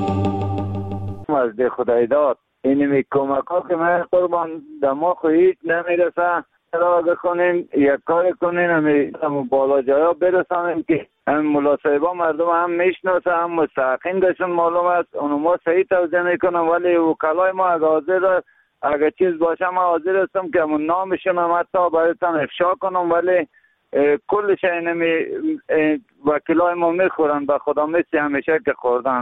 از ده خدای داد اینمی کمک ها که من قربان دماغ هیچ نمیرسه. را بکنین یک کار کنین هم بالا جایا برسانیم که هم ملاصحبا مردم هم میشناسه هم مستحقین داشتن معلوم است. اونو ما صحیح توضیح میکنم ولی وکلای ما اگه حاضر اگه چیز باشه ما حاضر هستم که همون نامشون هم حتی برایتان افشا کنم ولی کلش اینمی وکلای ما میخورن به خدا مثل همیشه که خوردن.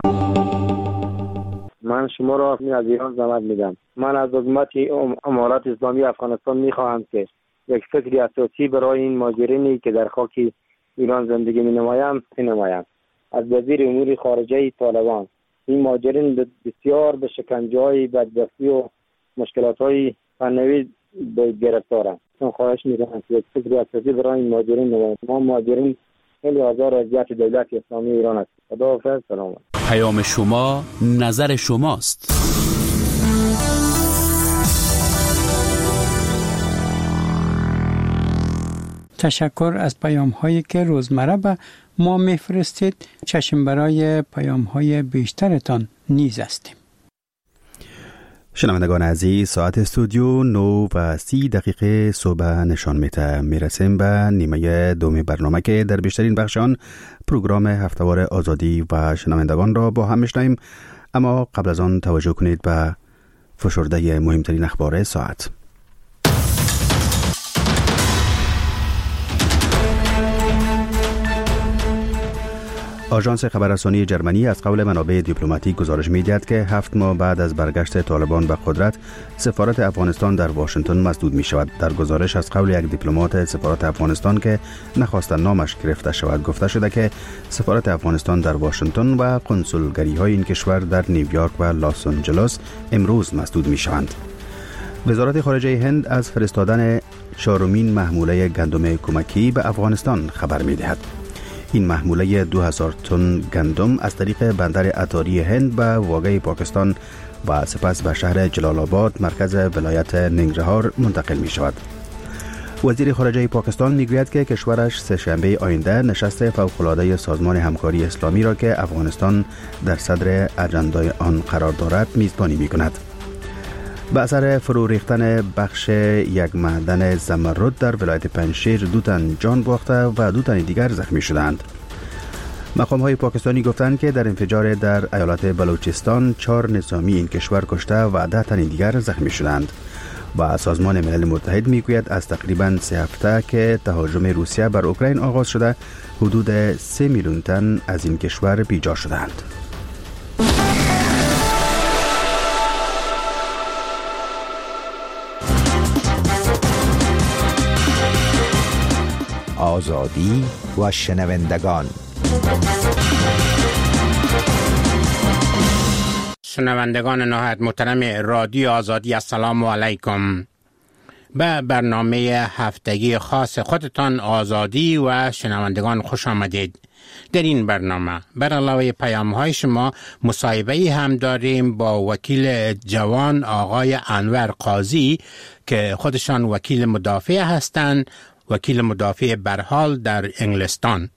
من شما را از ایران زحمت میدم. من از حکومت امارات اسلامی افغانستان میخواهم که یک فکری اساسی برای این مهاجرینی که در خاک ایران زندگی مینمایند بنمایند. از وزیر امور خارجه طالبان این مهاجرین بسیار به شکنجه‌های بدبختی و مشکلات‌های فنی گرفتارند. من خواهش می‌کنم که یک فکری اساسی برای این مهاجرین نمایند. ما مهاجرین خیلی آزار اذیت دولت اسلامی ایران است. خداحافظ. سلام. پیام شما نظر شماست. تشکر از پیام هایی که روزمره به ما میفرستید. چشم برای پیام های بیشترتان نیز هستیم. شنوندگان عزیز، ساعت استودیو نو و سی دقیقه صبح نشان میده. میرسیم به نیمه دوم برنامه که در بیشترین بخش آن پروگرام هفتهوار آزادی و شنوندگان را با هم میشنویم. اما قبل از آن توجه کنید به فشرده مهمترین اخبار ساعت. آژانس خبررسانی جرمنی از قول منابع دیپلماتیک گزارش می‌دهد که هفت ماه بعد از برگشت طالبان به قدرت، سفارت افغانستان در واشنگتن مسدود می‌شود. در گزارش از قول یک دیپلمات سفارت افغانستان که نخواستن نامش گرفته شود گفته شده که سفارت افغانستان در واشنگتن و کنسولگری‌های این کشور در نیویورک و لس آنجلس امروز مسدود می‌شوند. وزارت خارجه هند از فرستادن چهارمین محموله گندم کمکی به افغانستان خبر می‌دهد. این محموله دو هزار تن گندم از طریق بندر اتاری هند به واگه پاکستان و سپس به شهر جلال آباد مرکز ولایت ننگرهار منتقل می شود. وزیر خارجه پاکستان می گوید که کشورش سه‌شنبه آینده نشست فوق‌العاده سازمان همکاری اسلامی را که افغانستان در صدر اجندای آن قرار دارد میزبانی می کند. به اثر فرو ریختن بخش یک معدن زمرد در ولایت پنجشیر دو تن جان باخته و دو تن دیگر زخمی شدند. مقام‌های پاکستانی گفتند که در انفجار در ایالت بلوچستان چهار نظامی این کشور کشته و ده تن دیگر زخمی شدند. و سازمان ملل متحد میگوید از تقریباً سه هفته که تهاجم روسیه بر اوکراین آغاز شده، حدود سه میلیون تن از این کشور بیجا شدند. آزادی و شنوندگان. شنوندگان نهایت محترم رادیو آزادی، السلام علیکم. به برنامه هفتگی خاص خودتان آزادی و شنوندگان خوش آمدید. در این برنامه بر علاوه پیام های شما مصاحبه‌ای هم داریم با وکیل جوان آقای انور قاضی که خودشان وکیل مدافع هستند، وکیل مدافع برحال در انگلستان.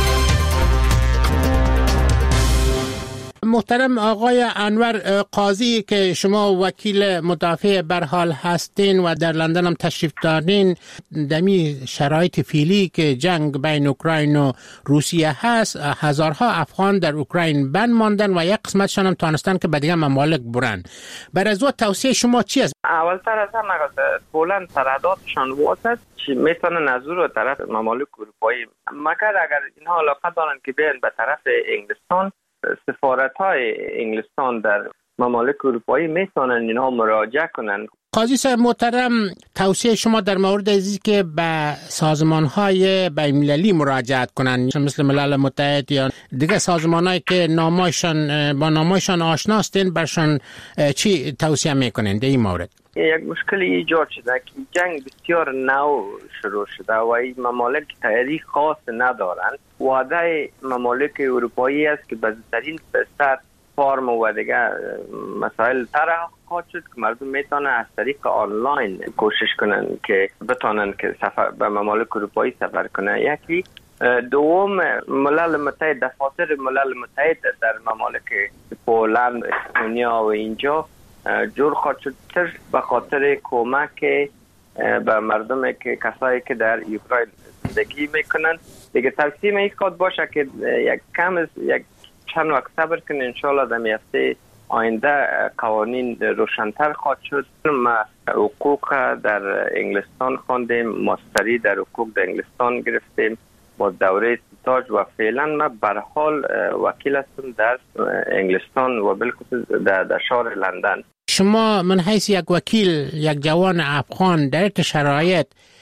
محترم آقای انور قاضی که شما وکیل مدافع برحال هستین و در لندن هم تشریف دارین، دمی شرایط فعلی که جنگ بین اوکراین و روسیه هست، هزارها افغان در اوکراین بند ماندن و یک قسمتشان هم تانستن که به دیگه ممالک برن. بر از او توصیه شما چی است؟ اولتر از همه پولند سرحداتشان واسط میتونن از رو طرف ممالک اروپایی، مگر اگر اینها علاقه دارن که بیان به طرف انگلستان، سفارت های انگلستان در ممالک اروپایی میتونن اینها مراجعه کنن. قاضی صاحب محترم، توصیه شما در مورد ازی که به سازمان های بین المللی مراجعت کنن، مثل ملل متحد یا دیگه سازمان هایی که نامایشان با نامایشان آشناستین، برشان چی توصیه میکنین در این مورد؟ یک مشکل ایجاد شده که جنگ بسیار نو شروع شده و این ممالک تاریخ خاص ندارند. وعده ممالک اروپایی است که بزرگترین سطح فارم و دیگه مسائل طرح خواهد شد که مردم میتونن از طریق آنلاین کوشش کنن که بتونن که سفر به ممالک اروپایی سفر کنن. یکی دوم، ملل متحد، دفاتر ملل متحد در ممالک پولند، اسپانیا و اینجا جور خواهد شد به خاطر کمک به مردم که کسایی که در اوکراین زندگی میکنن. دیگه توصیه میخواد باشه که یک کم از یک چند وقت صبر کنن، انشالله در هفته آینده قوانین روشن‌تر خواهد شد. ما حقوق در انگلستان خواندیم، ماستری در حقوق در انگلستان گرفتیم با دوره تاج و فعلا ما برحال وکیل هستم در انگلستان و بالخصوص در, در شهر لندن. شما من حیث یک وکیل، یک جوان افغان، در این شرایط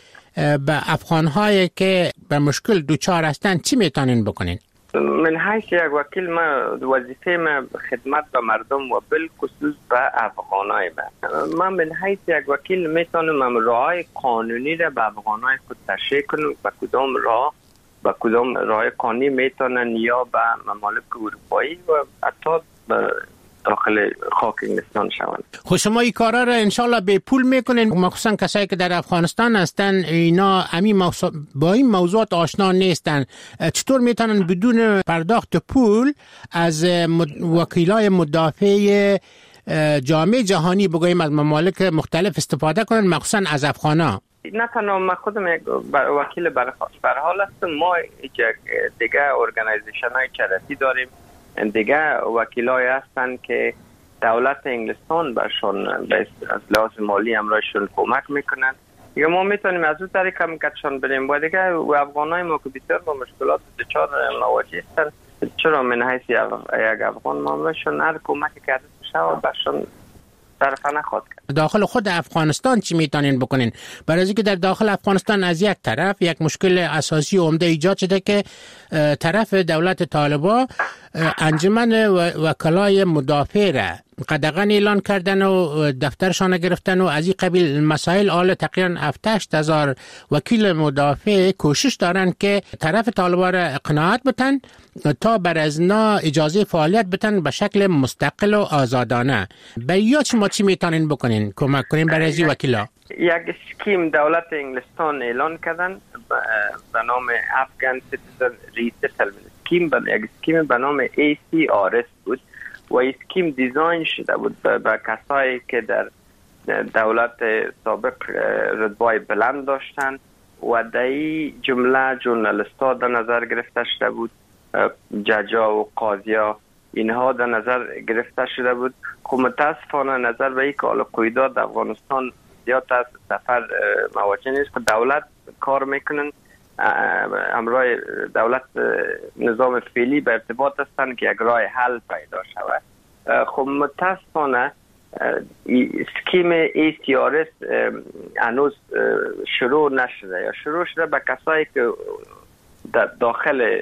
به افغان‌هایی که به مشکل دوچار هستند چی میتونین بکنین؟ من حیث یک وکیل، ما وظیفه ما خدمت به مردم و بالخصوص به افغانای ما. من من حیث یک وکیل میتونم راه قانونی را به افغانای خود تشریح کنم و کدام راه و کدام راه قانونی میتونن یا به ممالک اروپایی و حتی به داخل خاک انگلستان شوند. خب شما این کارا را انشالله به پول میکنین، مخصوصا کسایی که در افغانستان هستن اینا همین موضوع با این موضوعات آشنا نیستن، چطور میتونن بدون پرداخت پول از وکیلای مدافع جامعه جهانی بگوییم از ممالک مختلف استفاده کنن، مخصوصا از افغانا؟ نه تنها من خودم یک وکیل برحال هستم، ما دیگه ارگانیزیشن های چریتی داریم، دیگه وکیل های هستن که دولت انگلستان برشان از لحاظ مالی همراهشون کمک میکنن. دیگه ما میتونیم از اون طریق هم کتشان بریم و دیگه افغان های ما که بسیار با مشکلات دچار مواجه هستن، چرا من حیث یک افغان ما همراهشون هر کمکی کرده شود برشان طرف نخواد کرد. داخل خود افغانستان چی میتونین بکنین؟ برای اینکه در داخل افغانستان از یک طرف یک مشکل اساسی و عمده ایجاد شده که طرف دولت طالبان انجمن وکلای مدافع را قدغن اعلان کردن و دفترشان گرفتن و از این قبیل مسائل. آل تقریبا هفتاد هزار وکیل مدافع کوشش دارن که طرف طالبان را اقناعت بتن تا بر از نا اجازه فعالیت بتن به شکل مستقل و آزادانه. برای شما چی میتونین بکنین کمک کنین برای از وکیلا؟ یک اسکیم دولت انگلستان اعلان کردن به نام افغان سیتیزن ریسیتلمنت اسکیم، یک اسکیم به نام ای سی آر اس بود و اسکیم دیزاین شده بود به کسایی که در دولت سابق رتبه بلند داشتن و در این جمله ژورنالیست‌ها در نظر گرفته شده بود، ججا و قاضیا اینها در نظر گرفته شده بود. خب متاسفانه نظر به این که حالا قیدات افغانستان زیاد از سفر مواجه نیست که دولت کار میکنن، همراه دولت نظام فعلی به ارتباط هستن که یک راه حل پیدا شود. خب متاسفانه اسکیم ای سی آر اس هنوز شروع نشده یا شروع شده به کسایی که داخل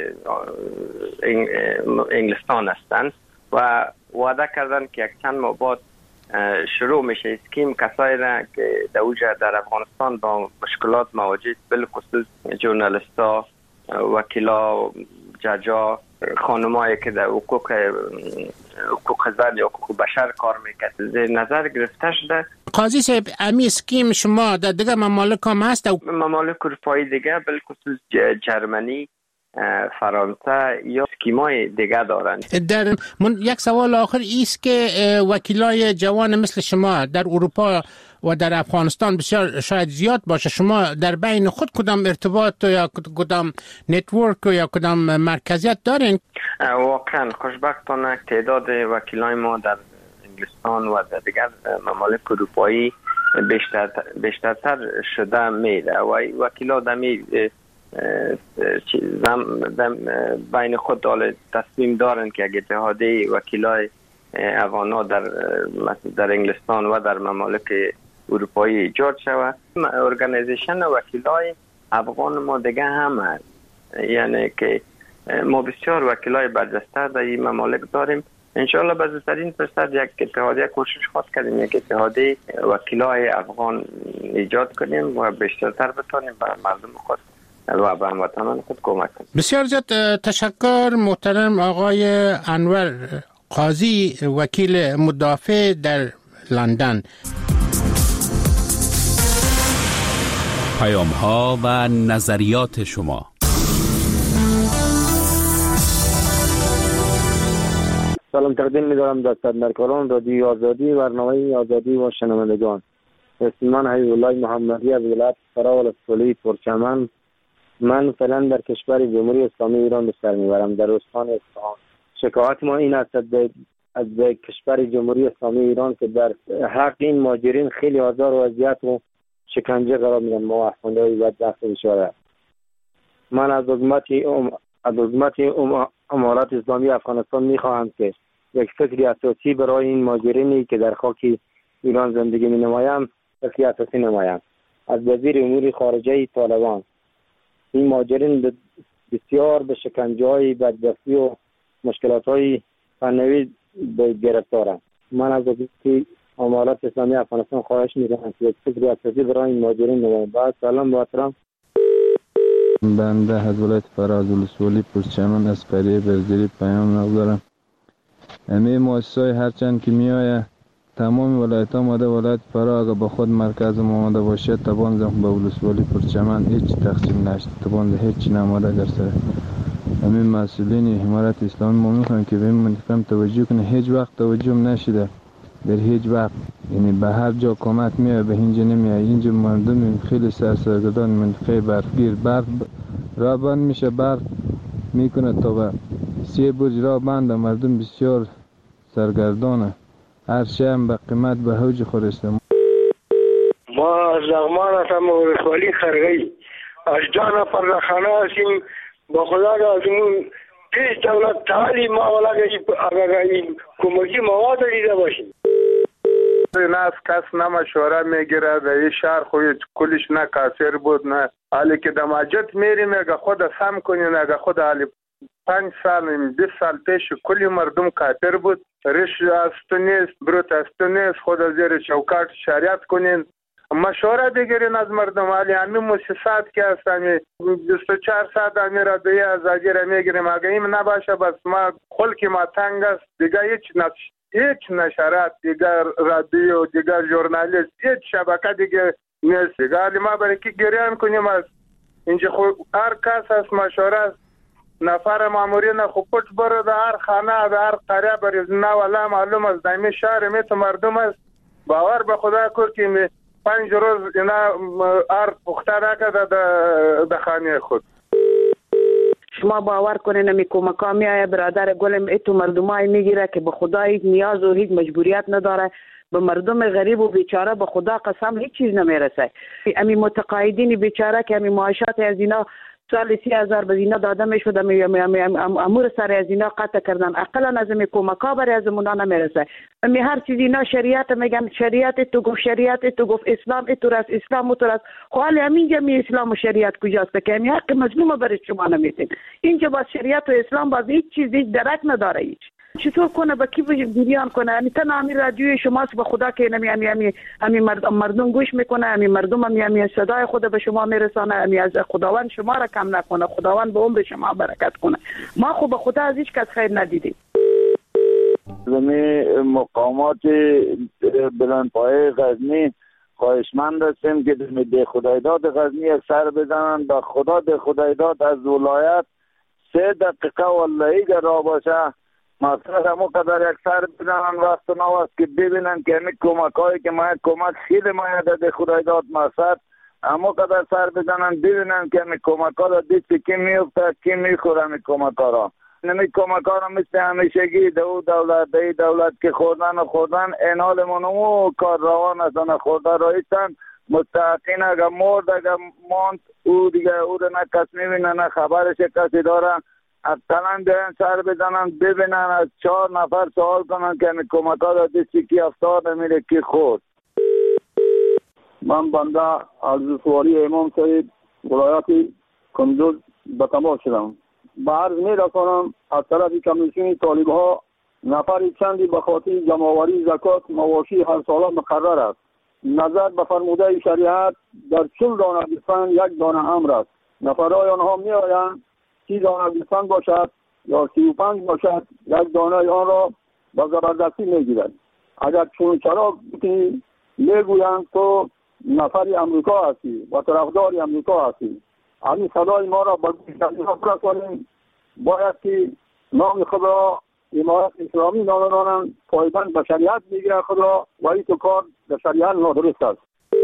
انگلستان هستند و وعده کردن که یک چند ماه بعد شروع میشه اسکیم. کسایی را که در اوجه در افغانستان با مشکلات مواجه، بالخصوص ژورنالیستا، وکیلا، ججا، خانمایی که در حقوق حقوق زن یا حقوق بشر کار میکنند زیر نظر گرفته شده. قاضی صاحب امی اسکیم شما در دیگه ممالک هم هست؟ ممالک اروپایی دیگه بالخصوص جرمنی، فرانسه یا اسکیمای دیگه دارن. در من یک سوال آخر ایست که وکیلای جوان مثل شما در اروپا و در افغانستان بسیار شاید زیاد باشه، شما در بین خود کدام ارتباط یا کدام نتورک یا کدام مرکزیت دارین؟ واقعا خوشبختانه تعداد وکیلای ما در انگلستان و در دیگر ممالک اروپایی بیشتر بیشترتر شده میره و وکیلا دمی بین خود دال تصمیم دارن که اگه اتحادیه وکیلای افغانا در در انگلستان و در ممالک اروپایی ایجاد شود. ارگانیزیشن وکیلای افغان ما دیگه هم هست، یعنی که ما بسیار وکیلای برجسته در این ممالک داریم. انشاءالله به زودترین فرصت یک اتحادیه کوشش خواهد کردیم یک اتحادیه وکیلای افغان ایجاد کنیم و بیشترتر بتونیم به مردم خود و به هموطنان خود کمک کنیم. بسیار زیاد تشکر محترم آقای انور قاضی، وکیل مدافع در لندن. پیام ها و نظریات شما. سلام تقدیم می‌دارم در خدمتکاران رادیو آزادی، برنامه آزادی و شنوندگان. اسمان حبیب الله محمدی از ولایت فرا ولسوالی پرچمن. من فعلا در کشور جمهوری اسلامی ایران به سر میبرم، در استان اصفهان. شکایت ما این است از کشور جمهوری اسلامی ایران که در حق این مهاجرین خیلی آزار و اذیت و شکنجه قرار میدن. ما افغان‌های بدبخت بیچاره. من از حکومت از حکومت امارات اسلامی افغانستان میخواهم که یک فکری اساسی برای این مهاجرینی که در خاک ایران زندگی می‌نمایند فکری اساسی نمایند. از وزیر امور خارجه طالبان این مهاجرین بسیار به شکنجه‌های بدبختی و مشکلات‌های فنی گرفتارند. من از حکومت امارات اسلامی افغانستان خواهش می‌کنم که یک فکری اساسی برای این مهاجرین نمایند. با سلام با احترام. بنده از ولایت فراز ولسوالی پرچمن از فریه برزیری پیام نقل دارم. همه مؤسسای هرچند که میآیه تمام ولایت ها آمده، ولایت فرا اگر با خود مرکز آمده باشه تبانزم به ولسوالی پرچمن هیچ تقسیم نشد، تبانز هیچ نماده در سر همین مسئولین امارت اسلامی. ما میخوایم که به این منطقه توجه کنه، هیچ وقت توجه نشده در هیچ وقت، یعنی به هر جا کمک میاد به اینجا نمیاد. اینجا مردم خیلی سرسرگردان منطقه برفگیر، برف را بند میشه، برف میکنه تا به سه برج را بند، مردم بسیار سرگردانه، هر شی هم به قیمت به اوج خورسته. ما از لغمان هستم ولسوالی خرگی، از جان پردخانه هستیم. با خدا لازمون هیچ دولت تعالی ما ولا اگر این کمکی مواد دیده باشیم. نه از کس نه مشوره میگیره، در این شهر خوی کلش نه کاسر بود نه حالی که در مسجد میریم اگه خود سم کنین، اگه خود حالی پنج سال بیست سال پیش کلی مردم کافر بود، ریش است نیست، بروت است نیست، خود زیر چوکات شریعت کنین، مشوره بگیرین از مردم. حالی همین مؤسسات که هستن بیست و چهار ساعت همین رادیوی آزادی را میگیریم، اگه این نباشه بس ما خلق ما تنگ است دیگه، هیچ نش هیچ نشرات دیگر، رادیو دیگر، ژورنالیست، هیچ شبکه دیگه نیست دیگه. حالی ما برای کی گریان کنیم؟ از اینجا خود هر کس از مشوره است، نفر مامورین خوب پچ بره در هر خانه در هر قریه بریز نه ولا معلوم است دایمی شهر میت مردم است. باور به خدا کر که پنج روز اینا هر پخته نکده در خانه خود. شما باور کنین نمی کمکا میایه برادر گلم ایتو مردمای میگیره که به خدا هیچ نیاز و هیچ مجبوریت نداره، به مردم غریب و بیچاره به خدا قسم هیچ چیز نمیرسه. امی متقاعدین بیچاره که امی معاشات از اینا سال سی هزار به اینا داده میشد، امور سر از اینا قطع کردن، اقلا از امی کمکا برای از مونا نمیرسه. امی هر چیز اینا شریعت میگن، شریعت تو گفت، شریعت تو گفت، اسلام تو راست، اسلام تو راست. خو حالی همینجا می اسلام و شریعت کجاست که امی حق مظلوم برای شما نمیتین؟ اینجا با شریعت و اسلام باز هیچ چیز هیچ درک نداره. هیچ چطور کنه با کی بیان کنه؟ یعنی تنها همین رادیوی شماست به خدا که نمی امی امی امی مردم, مردم گوش میکنه، امی مردم امی امی صدای خود به شما میرسانه، امی از خداوند شما را کم نکنه، خداوند به عمر شما برکت کنه. ما خو به خدا از هیچ کس خیر ندیدیم. زمین مقامات بلندپایه غزنی خواهشمند هستیم که ده خدایداد غزنی سر بزنن. به خدا ده خدایداد از ولایت سه دقیقه والله که را باشه مثلا همو قدر یک سر بزنن، وقت نواست که ببینن که همین کمک هایی که ما کمک خیلی مایده ده خدایداد مقصد همو قدر سر بزنن، ببینن که همین کمک ها را دیستی کی میفته کی میخوره. همین کمک ها را همین کمک ها را مثل همیشگی دو دولت دی دولت که خوردن و خوردن این حال منو کار روان هستن، خورده رایستن مستحقین اگر مرد اگر ماند او دیگه او را نه کس میبینه نه خبرش کسی داره. اقلا بیان سر بزنن ببینن، از چهار نفر سوال کنن که همین کمک ها را دیستی کی افتاد میره کی خورد. من بنده از سواری امام سعید ولایت کندوز به تماس شدم. به عرض می رسانم از طرف کمیسیون طالب ها نفر چندی به خاطر جمعآوری زکات مواشی هر ساله مقرر است. نظر به فرموده شریعت در چهل دانه گوسفند یک دانه امر است. نفرهای آنها می آیند سی دانه گوسفند باشد یا سی و پنج باشد، یک دانه آن را به زبردستی می گیرد. اگر چون چرا می گویند تو نفری امریکا هستی و طرفدار امریکا هستی، همین صدای ما را به گوش برسانیم. باید که نام خود را امارت اسلامی نامانند، پایبند به شریعت میگیرد خود را و این تو کار به شریعت نادرست است.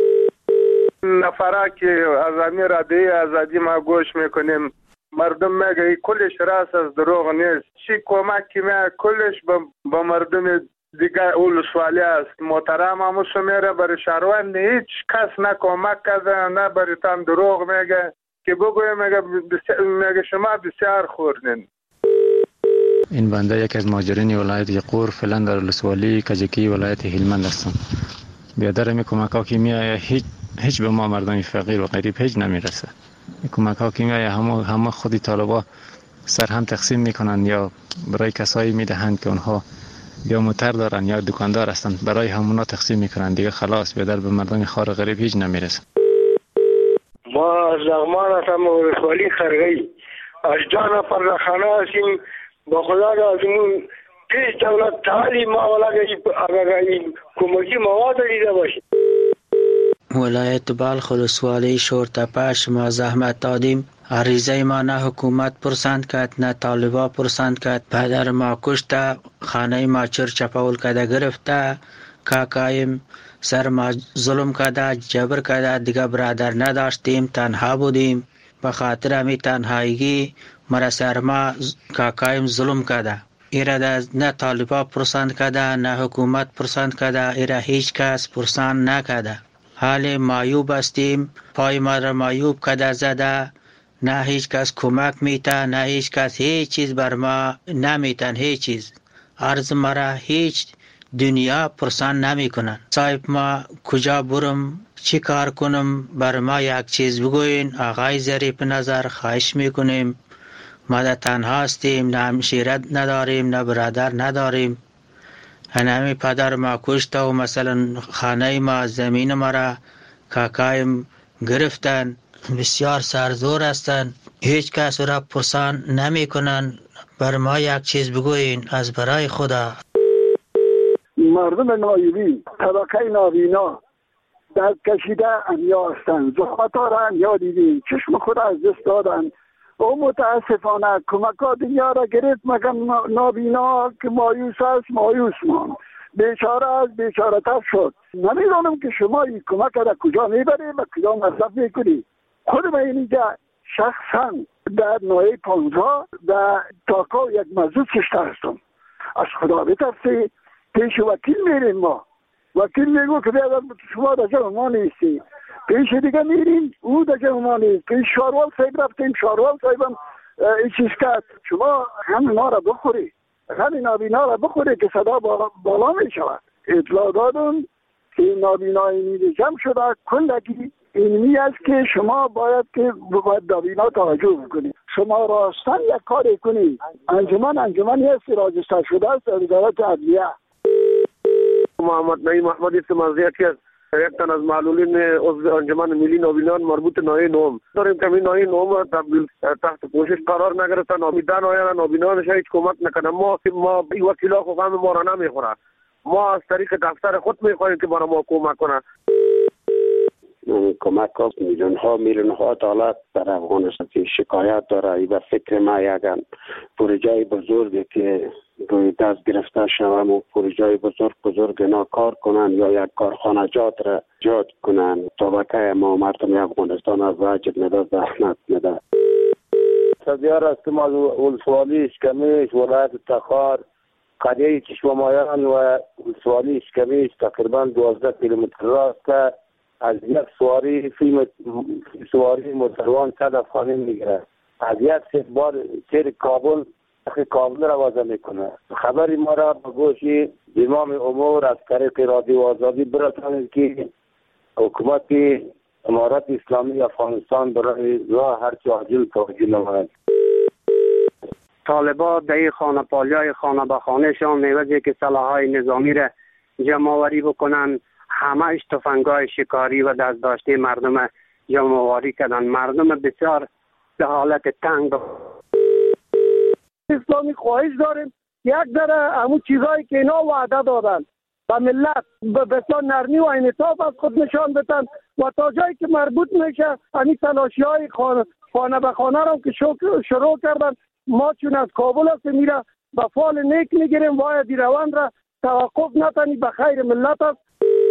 نفره که از همین رادیوی آزادی ما گوش میکنیم مردم میگه کلش راست است دروغ نیست، چی کمک که میگه کلش به مردم دیگه اول سوالی است. محترم همو سمیره برای شهروند هیچ کس نه کمک کرده نه برای تان دروغ میگه که بگوی میگه میگه شما بسیار خوردین. این بنده یک از مهاجرین ولایت یقور فعلا در ولسوالی کجکی ولایت هلمند هستم. بیادر می کمک ها که میایه هیچ هیچ به ما مردم فقیر و غریب هیچ نمیرسه. کمک ها که میایه همه همه خودی طالبا سر هم تقسیم میکنن یا برای کسایی میدهند که اونها یا موتر دارن یا دکاندار هستن، برای همونا تقسیم میکنن دیگه. خلاص بیادر به مردم خار غریب هیچ نمیرسه. ما از لغمان هستم ولسوالی خرگی، از جان پردخانه هستیم. با خدا لازمون هیچ دولت تعالی ما ولا اگر این کمکی مواد دیده باشه. ولایت بلخ ولسوالی شورتپه شما زحمت دادیم. عریضه ما نه حکومت پرسند کرد نه طالبا پرسند کرد. پدر ما کشته، خانه ما چر چپاول کرده گرفته، کاکایم سر ما ظلم کرده، جبر کرده، دیگه برادر نداشتیم، تنها بودیم. به خاطر همی تنهایی مرا سر ما کاکایم ظلم کرده. ایره نه طالبا پرسند کرده نه حکومت پرسند کرده، ایره هیچ کس پرسند نکرده. حال مایوب هستیم، پای ما را مایوب کرده زده، نه هیچ کس کمک میته، نه هیچ کس هیچ چیز بر ما نمیتن، هیچ چیز. عرض مرا هیچ دنیا پرسان نمی کنن. صاحب ما کجا برم، چی کار کنم، بر ما یک چیز بگوین. آقای ظریف نظر خواهش میکنیم، ما در تنها هستیم، نه همشیرت نداریم، نه برادر نداریم. هنمی پدر ما کشته و مثلا خانه ما زمین ما را کاکایم گرفتن، بسیار سرزور هستند، هیچ کس را پرسان نمی کنن. بر ما یک چیز بگوین از برای خدا. مردم نایبی طبقه نابینا در کشیده انیا هستند، زحمت ها را انیا دیدیم، چشم خود از دست دادن. او متاسفانه کمک ها دنیا را گرفت، مگر نابینا که مایوس است مایوس مان، بیچاره از بیچاره تر شد. نمیدانم که شما این کمک را کجا میبرید و کجا مصرف میکنید. خود من اینجا شخصا در نوعی پانزا در تاکا یک موضوع کشته هستم. از خدا بترسید، پیش وکیل میریم، ما وکیل میگو که بیادر شما در جمع ما نیستی، پیش دیگه میریم او در جمع ما نیست، پیش شاروال صاحب رفتیم، شاروال صاحبم این چیز کرد، شما همین ما را بخوری، همین نابینا را بخوری که صدا بالا, بالا می شود. اطلاع دادم که این نابینای میده جمع شده، کلگی اینمی است که شما باید که باید نابینا توجه بکنید. شما راستن یک کاری کنید. انجمن انجمنی است راجستر شده است در وزارت عدلیه. محمد نعیم محمد است مرزیتی است، یک تن از معلولین عضو انجمن ملی نابینان مربوط نوعی نوم داریم که این نوعی نوم تحت پوشش قرار نگرفتن. نامیدن آیا نابینانش هیچ کمک نکنه. ما ما این وکیلا خو غم ما را نمیخوره. ما از طریق دفتر خود میخواهیم که برای ما کمک کنه. کمک ها میلیون ها میلیون ها دلار در افغانستان شکایت داره. ای به فکر ما یکن پروژه بزرگی که روی دست گرفته شوم و پروژه بزرگ بزرگ اینا کار کنن یا یک کارخانه جات را جات کنن. طبقه ما مردم افغانستان از واجب میده، زحمت میده. سبیار هستم از ولسوالی اشکمیش ولایت تخار، قریه چشمامایان و ولسوالی اشکمیش تقریبا دوازده کیلومتر راست. از یک سواری فیلم سواری موتروان صد افغانی میگیره. از یک سه بار سیر کابل اخی کابل را وضع میکنه. خبری ما را به گوش امام امور از طریق رادیو آزادی برسانید که حکومت امارت اسلامی افغانستان برای راه هر چه عاجل توجیه نماید. طالبا در خانه پالیای خانه به خانه شان میوزی که سلاحهای نظامی را جمع آوری بکنن، همهش تفنگای شکاری و دستداشته مردم جمع آوری کردن. مردم بسیار به حالت تنگ. اسلامی خواهش داریم یک ذره همون چیزایی که اینا وعده دادن و ملت به بسیار نرمی و انعطاف از خود نشان بدن و تا جایی که مربوط میشه همین تلاشی های خانه, خانه به خانه را که شروع کردن. ما چون از کابل هست میره به فال نیک میگیریم، باید روند را توقف نتنی، به خیر ملت است.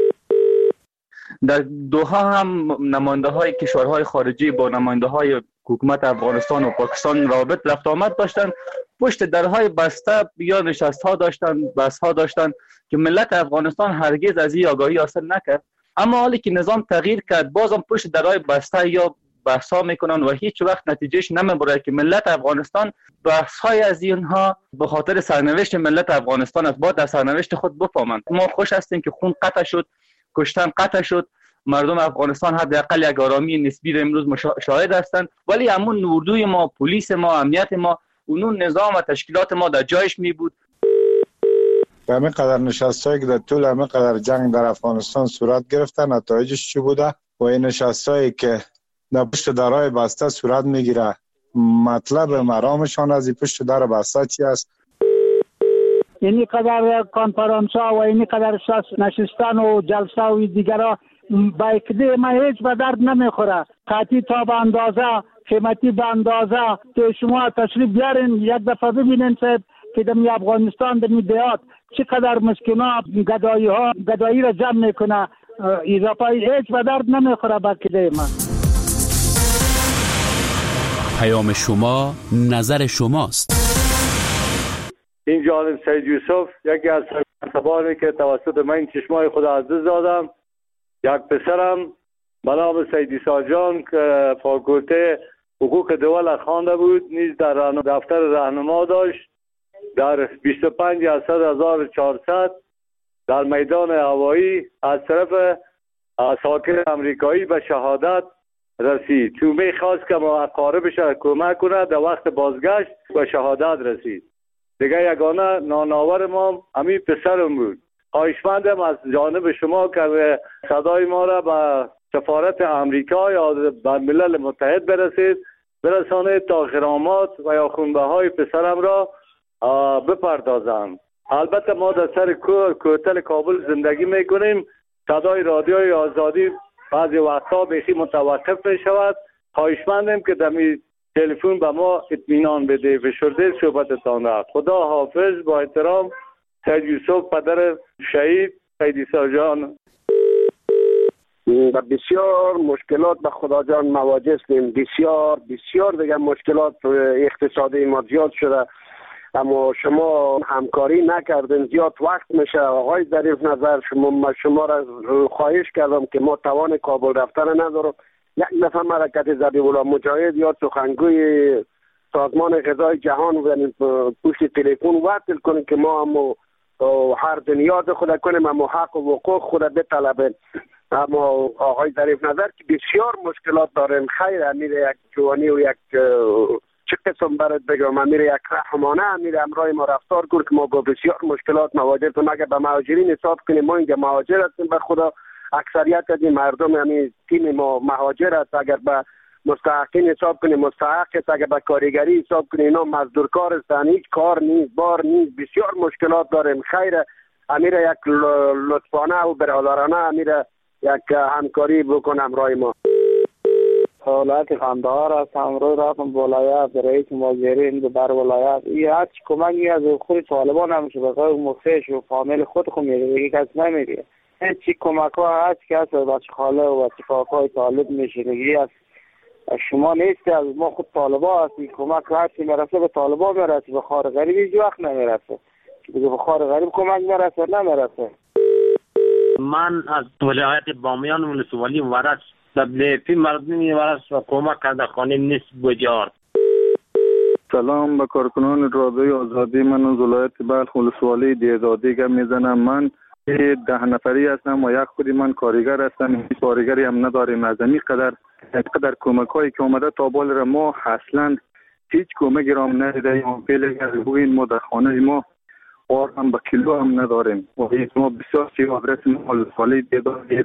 در دوحه هم نماینده های کشورهای خارجی با نماینده های حکومت افغانستان و پاکستان رابط رفت آمد داشتن، پشت درهای بسته یا نشست ها داشتن، بحث ها داشتن که ملت افغانستان هرگز از این آگاهی حاصل نکرد. اما حالی که نظام تغییر کرد بازم پشت درهای بسته یا بحث ها میکنن و هیچ وقت نتیجهش نمیبره که ملت افغانستان بحث های از اینها به خاطر سرنوشت ملت افغانستان است، باید در سرنوشت خود بفهمند. ما خوش هستیم که خون قطع شد، کشتن قطع شد، مردم افغانستان حداقل یک آرامی نسبی را امروز شاهد هستند، ولی همون اردوی ما، پلیس ما، امنیت ما، اون نظام و تشکیلات ما در جایش می بود. به همین قدر نشستایی که در طول همین قدر جنگ در افغانستان صورت گرفتن، نتایجش چی بوده و این نشستایی که در پشت درهای بسته صورت میگیره، مطلب مرامشان از این پشت در بسته چی است؟ اینی قدر کانفرانس ها و اینی قدر نشستن و جلسه و دیگرها بایکده ما هیچ به درد نمیخوره. قطعی تا به اندازه، قیمتی به اندازه که شما تشریف بیارین یک دفعه ببینین صاحب که در افغانستان در دیات چقدر مسکینا گدایی ها گدایی را جمع میکنه. اضافه هیچ به درد نمیخوره بایکده ما. پیام شما نظر شماست. این جانب سید یوسف یکی از سربانی که توسط من چشمای خود از دست دادم. یک پسرم به نام سید عیسی جان که فاکولته حقوق دول خوانده بود، نیز در دفتر راهنما داشت. در بیست و پنج هزار و چهارصد در میدان هوایی از طرف ساکن امریکایی به شهادت رسید. تو میخواست که ما اقاربش کمک کنه، در وقت بازگشت به شهادت رسید. دیگه یگانه ناناور ما همین پسرم بود. خواهشمندم از جانب شما که صدای ما را به سفارت امریکا یا به ملل متحد برسید، برسانید تا غرامات و یا خونبه های پسرم را بپردازند. البته ما در سر کوتل کابل زندگی میکنیم. صدای رادیوی آزادی بعضی وقتا بیخی متوقف می شود. خواهشمندم که دمی تلفن به ما اطمینان بده. فشرده صحبتتان را. خدا حافظ. با احترام سید یوسف پدر شهید سید عیسی جان. و بسیار مشکلات به خدا جان مواجه هستیم. بسیار بسیار دیگه مشکلات اقتصادی ما زیاد شده، اما شما همکاری نکردین. زیاد وقت میشه. آقای ظریف نظر شما شما را خواهش کردم که ما توان کابل رفتن ندارم. یک دفعه حرکت ذبیح مجاهد یا سخنگوی سازمان غذای جهان و پشت تلفن وصل کنیم که ما هم هر دنیا خود کنیم، اما حق و حقوق خود بطلبیم. اما آقای ظریف نظر که بسیار مشکلات داریم. خیر امیر یک جوانی و یک چه قسم برات بگم، امیر یک رحمانه امیر امرای ما رفتار کرد که ما با بسیار مشکلات مواجه هستیم. اگر به مهاجرین حساب کنیم، ما اینجا مهاجر هستیم به خدا. اکثریت از این مردم همین تیم ما مهاجر است. اگر به مستحقین حساب کنیم مستحق است. اگر به کارگری حساب کنیم اینا مزدور کار هستن. هیچ کار نیست، بار نیست. بسیار مشکلات داریم. خیر امیر یک لطفانه و برادرانه امیر یک همکاری بکنم رای ما. حالت خاندار است. امروز رفتم ولایت رئیس مهاجرین بر ولایت این هیچ کمکی از خود طالبان نمیشه. بخاطر مخش و فامیل خود خود میره دیگه کس نمیره. هیچ کمک ها هیچ کس از بچه خاله و بچه کاکای طالب میشه دیگه. از شما نیستی، از ما خود طالبا هستی. کمک هرچی میرسه به طالبا میرسه، به خار غریب هیچ وقت نمیرسه. دیگه به خار غریب کمک میرسه نمیرسه. من از ولایت بامیان ولسوالی ورش دبلیپی مردمی ورش و کمک کرده خانه نیست بجار. سلام به کارکنان رادیوی آزادی. من از ولایت بلخ ولسوالی دیزادی گپ میزنم. من ده نفری هستم و یک خودی من کارگر هستم. کارگری هم نداریم. از این قدر قدر کمک هایی که اومده تا بال را ما اصلا هیچ کمکی را هم ندیدیم. فعلا این ما در خانه ما آر هم به کیلو هم نداریم و ما بسیار سی آدرس ولسوالی دیزادی.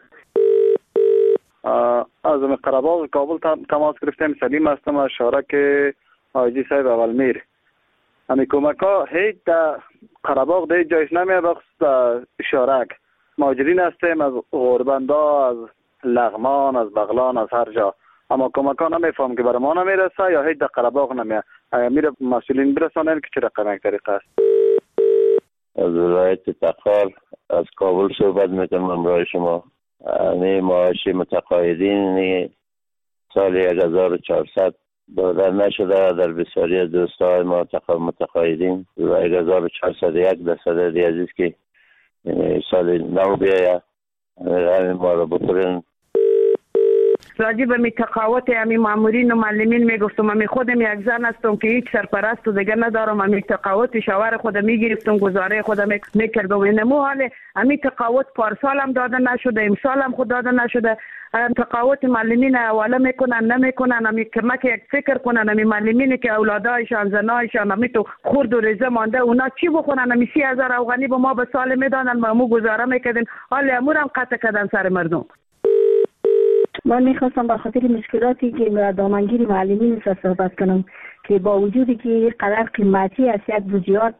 از قره‌باغ کابل تماس گرفتیم. سلیم هستم از شارک حاجی صاحب اولمیر. همین کمک ها هیچ در قره‌باغ در جایش نمیه، بخصوص شارک مهاجرین هستیم از غوربندا، از لغمان، از بغلان، از هر جا. اما کمک ها نمیفهم که برای ما نمیرسه یا هیچ در قره‌باغ نمیه. میره مسئولین برسانن که چه رقم یک طریقه است. از ولایت تخار از کابل صحبت میکنم امروز شما. یعنی معاش متقاعدین سال هزار و چهارصد داده نشده در بسیاری از دوستای ما متقاعدین و هزار و چهارصد و یک درصد عزیز که سال نو بیاید همین ما رو بکنن. راجع به تقاوت امی مامورین و معلمین میگفتم. امی خودم یک زن هستم که هیچ سرپرست و دیگه ندارم. امی تقاوت شوهر خودم میگرفتم، گزاره خودم میکردم. اینمو حال امی تقاوت پارسال هم داده نشده، امسال هم خود داده نشده. تقاوت معلمین حواله میکنن نمیکنن. امی کمک یک فکر کنن. امی معلمین که اولادایشان زنایشان امی تو خورد و ریزه مانده اونا چی بخونن؟ امی سی هزار افغانی به ما به سال میدادن، ما مو گزاره میکردیم. حال امور هم قطع کردن سر مردم. من میخواستم به خاطر مشکلاتی که دامنگیر معلمین صحبت کنم که با وجودی که قدر قیمتی است یک روزیات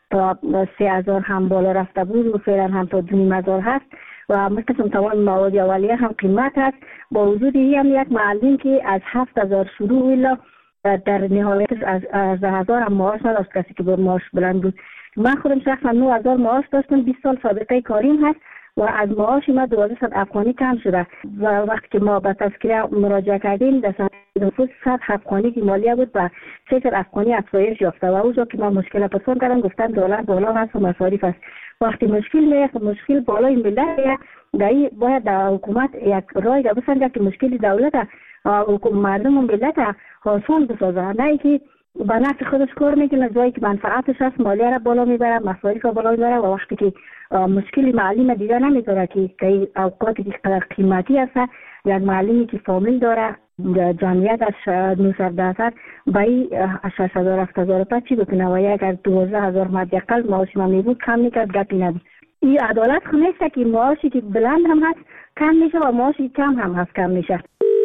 تا سه هزار هم بالا رفته بود و فعلا هم تا دو نیم هزار هست و مثل تمام مواد اولیه هم قیمت هست. با وجود این هم یک معلم که از هفت هزار شروع ویلا در نهایت از از هزار هم معاش نداشت، کسی که با معاش بلند بود. من خودم شخصا نه هزار معاش داشتم، بیست سال سابقه کاریم هست و از معاش ما دوازده صد افغانی کم شده و وقتی که ما به تذکره مراجعه کردیم در سنه نفوس صد افغانی که مالیه بود و سه صد افغانی افزایش یافته و اونجا که ما مشکل پرسان کردم گفتن دلار بالا هست و مصارف است. وقتی مشکل میاد مشکل بالای ملت دایی باید در حکومت یک رای را بسنجه که مشکل دولت مردم و ملت آسان بسازه، نه که به نفع خودش کار میکنه، جایی که منفعتش هست مالیه را بالا میبره، مصارف را بالا میبره و وقتی که مشکل معلم دیگه نمیداره که که اوقاتی که قدر قیمتی هست، یک معلمی که فامیل داره جمعیتش نوصد درصد با این شش هزار هفت هزار پس چی بکنه و اگر دوازده هزار مدی اقل معاش ما میبود کم میکرد گپی نبود. این عدالت خو نیست که معاشی که بلند هم هست کم میشه و معاشی کم هم هست کم میشه.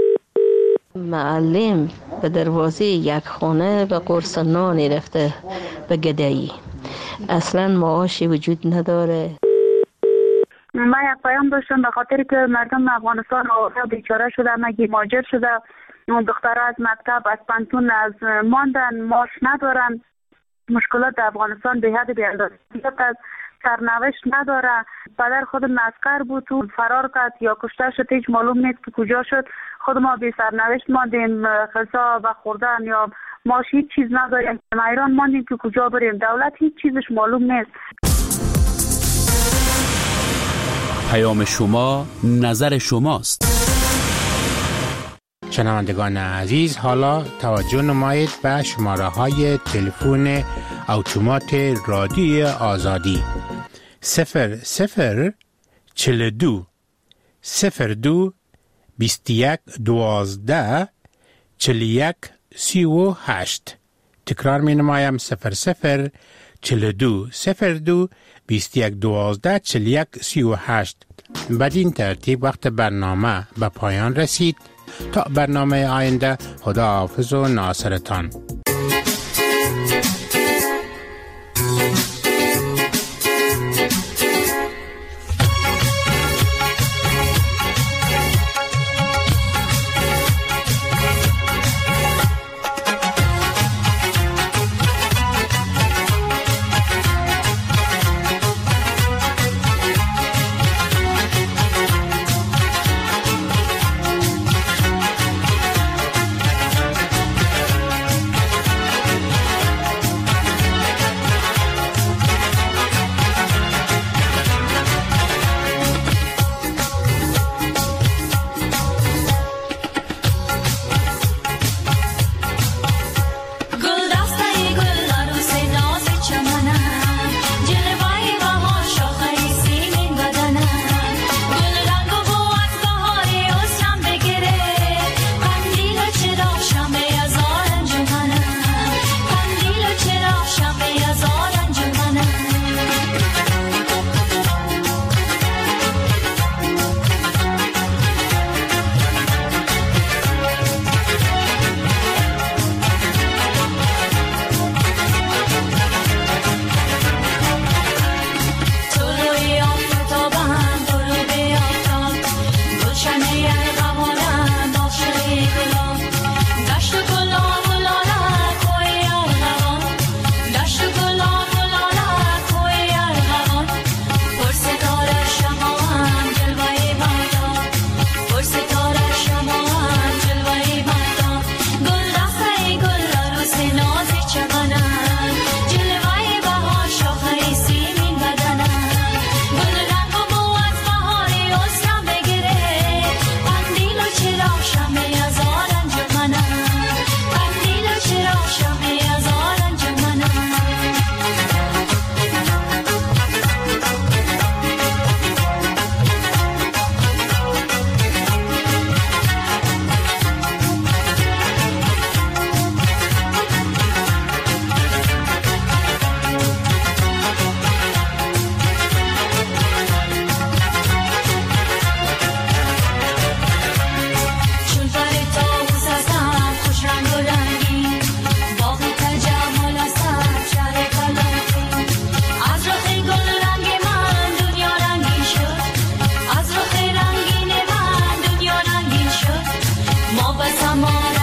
معلم به دروازه یک خانه به قرص نانی رفته به گدایی، اصلا معاشی وجود نداره. من یک پیام داشتم به خاطر که مردم افغانستان آواره بیچاره شده، مگی مهاجر شده، دخترها از مکتب از پانتون از ماندن، معاش ندارن، مشکلات در افغانستان به حد بی اندازه است، سرنوشت نداره. پدر خود مسکر بود تو فرار کرد یا کشته شد، هیچ معلوم نیست که کجا شد. خود ما بی سرنوشت ماندیم، غذا و خوردن یا معاش هیچ چیز نداریم، ما ایران ماندیم که کجا بریم، دولت هیچ چیزش معلوم نیست. پیام شما نظر شماست. شنوندگان عزیز، حالا توجه نمایید به شماره های تلفن اتومات رادیوی آزادی صفر صفر چل دو صفر دو بیست یک دوازده چل یک سی و هشت. تکرار می نمایم صفر صفر چل دو صفر دو بیست یک دوازده چل یک سی و هشت. بدین ترتیب وقت برنامه به پایان رسید. تا برنامه آینده، خدا حافظ و ناصرتان. ما به زمان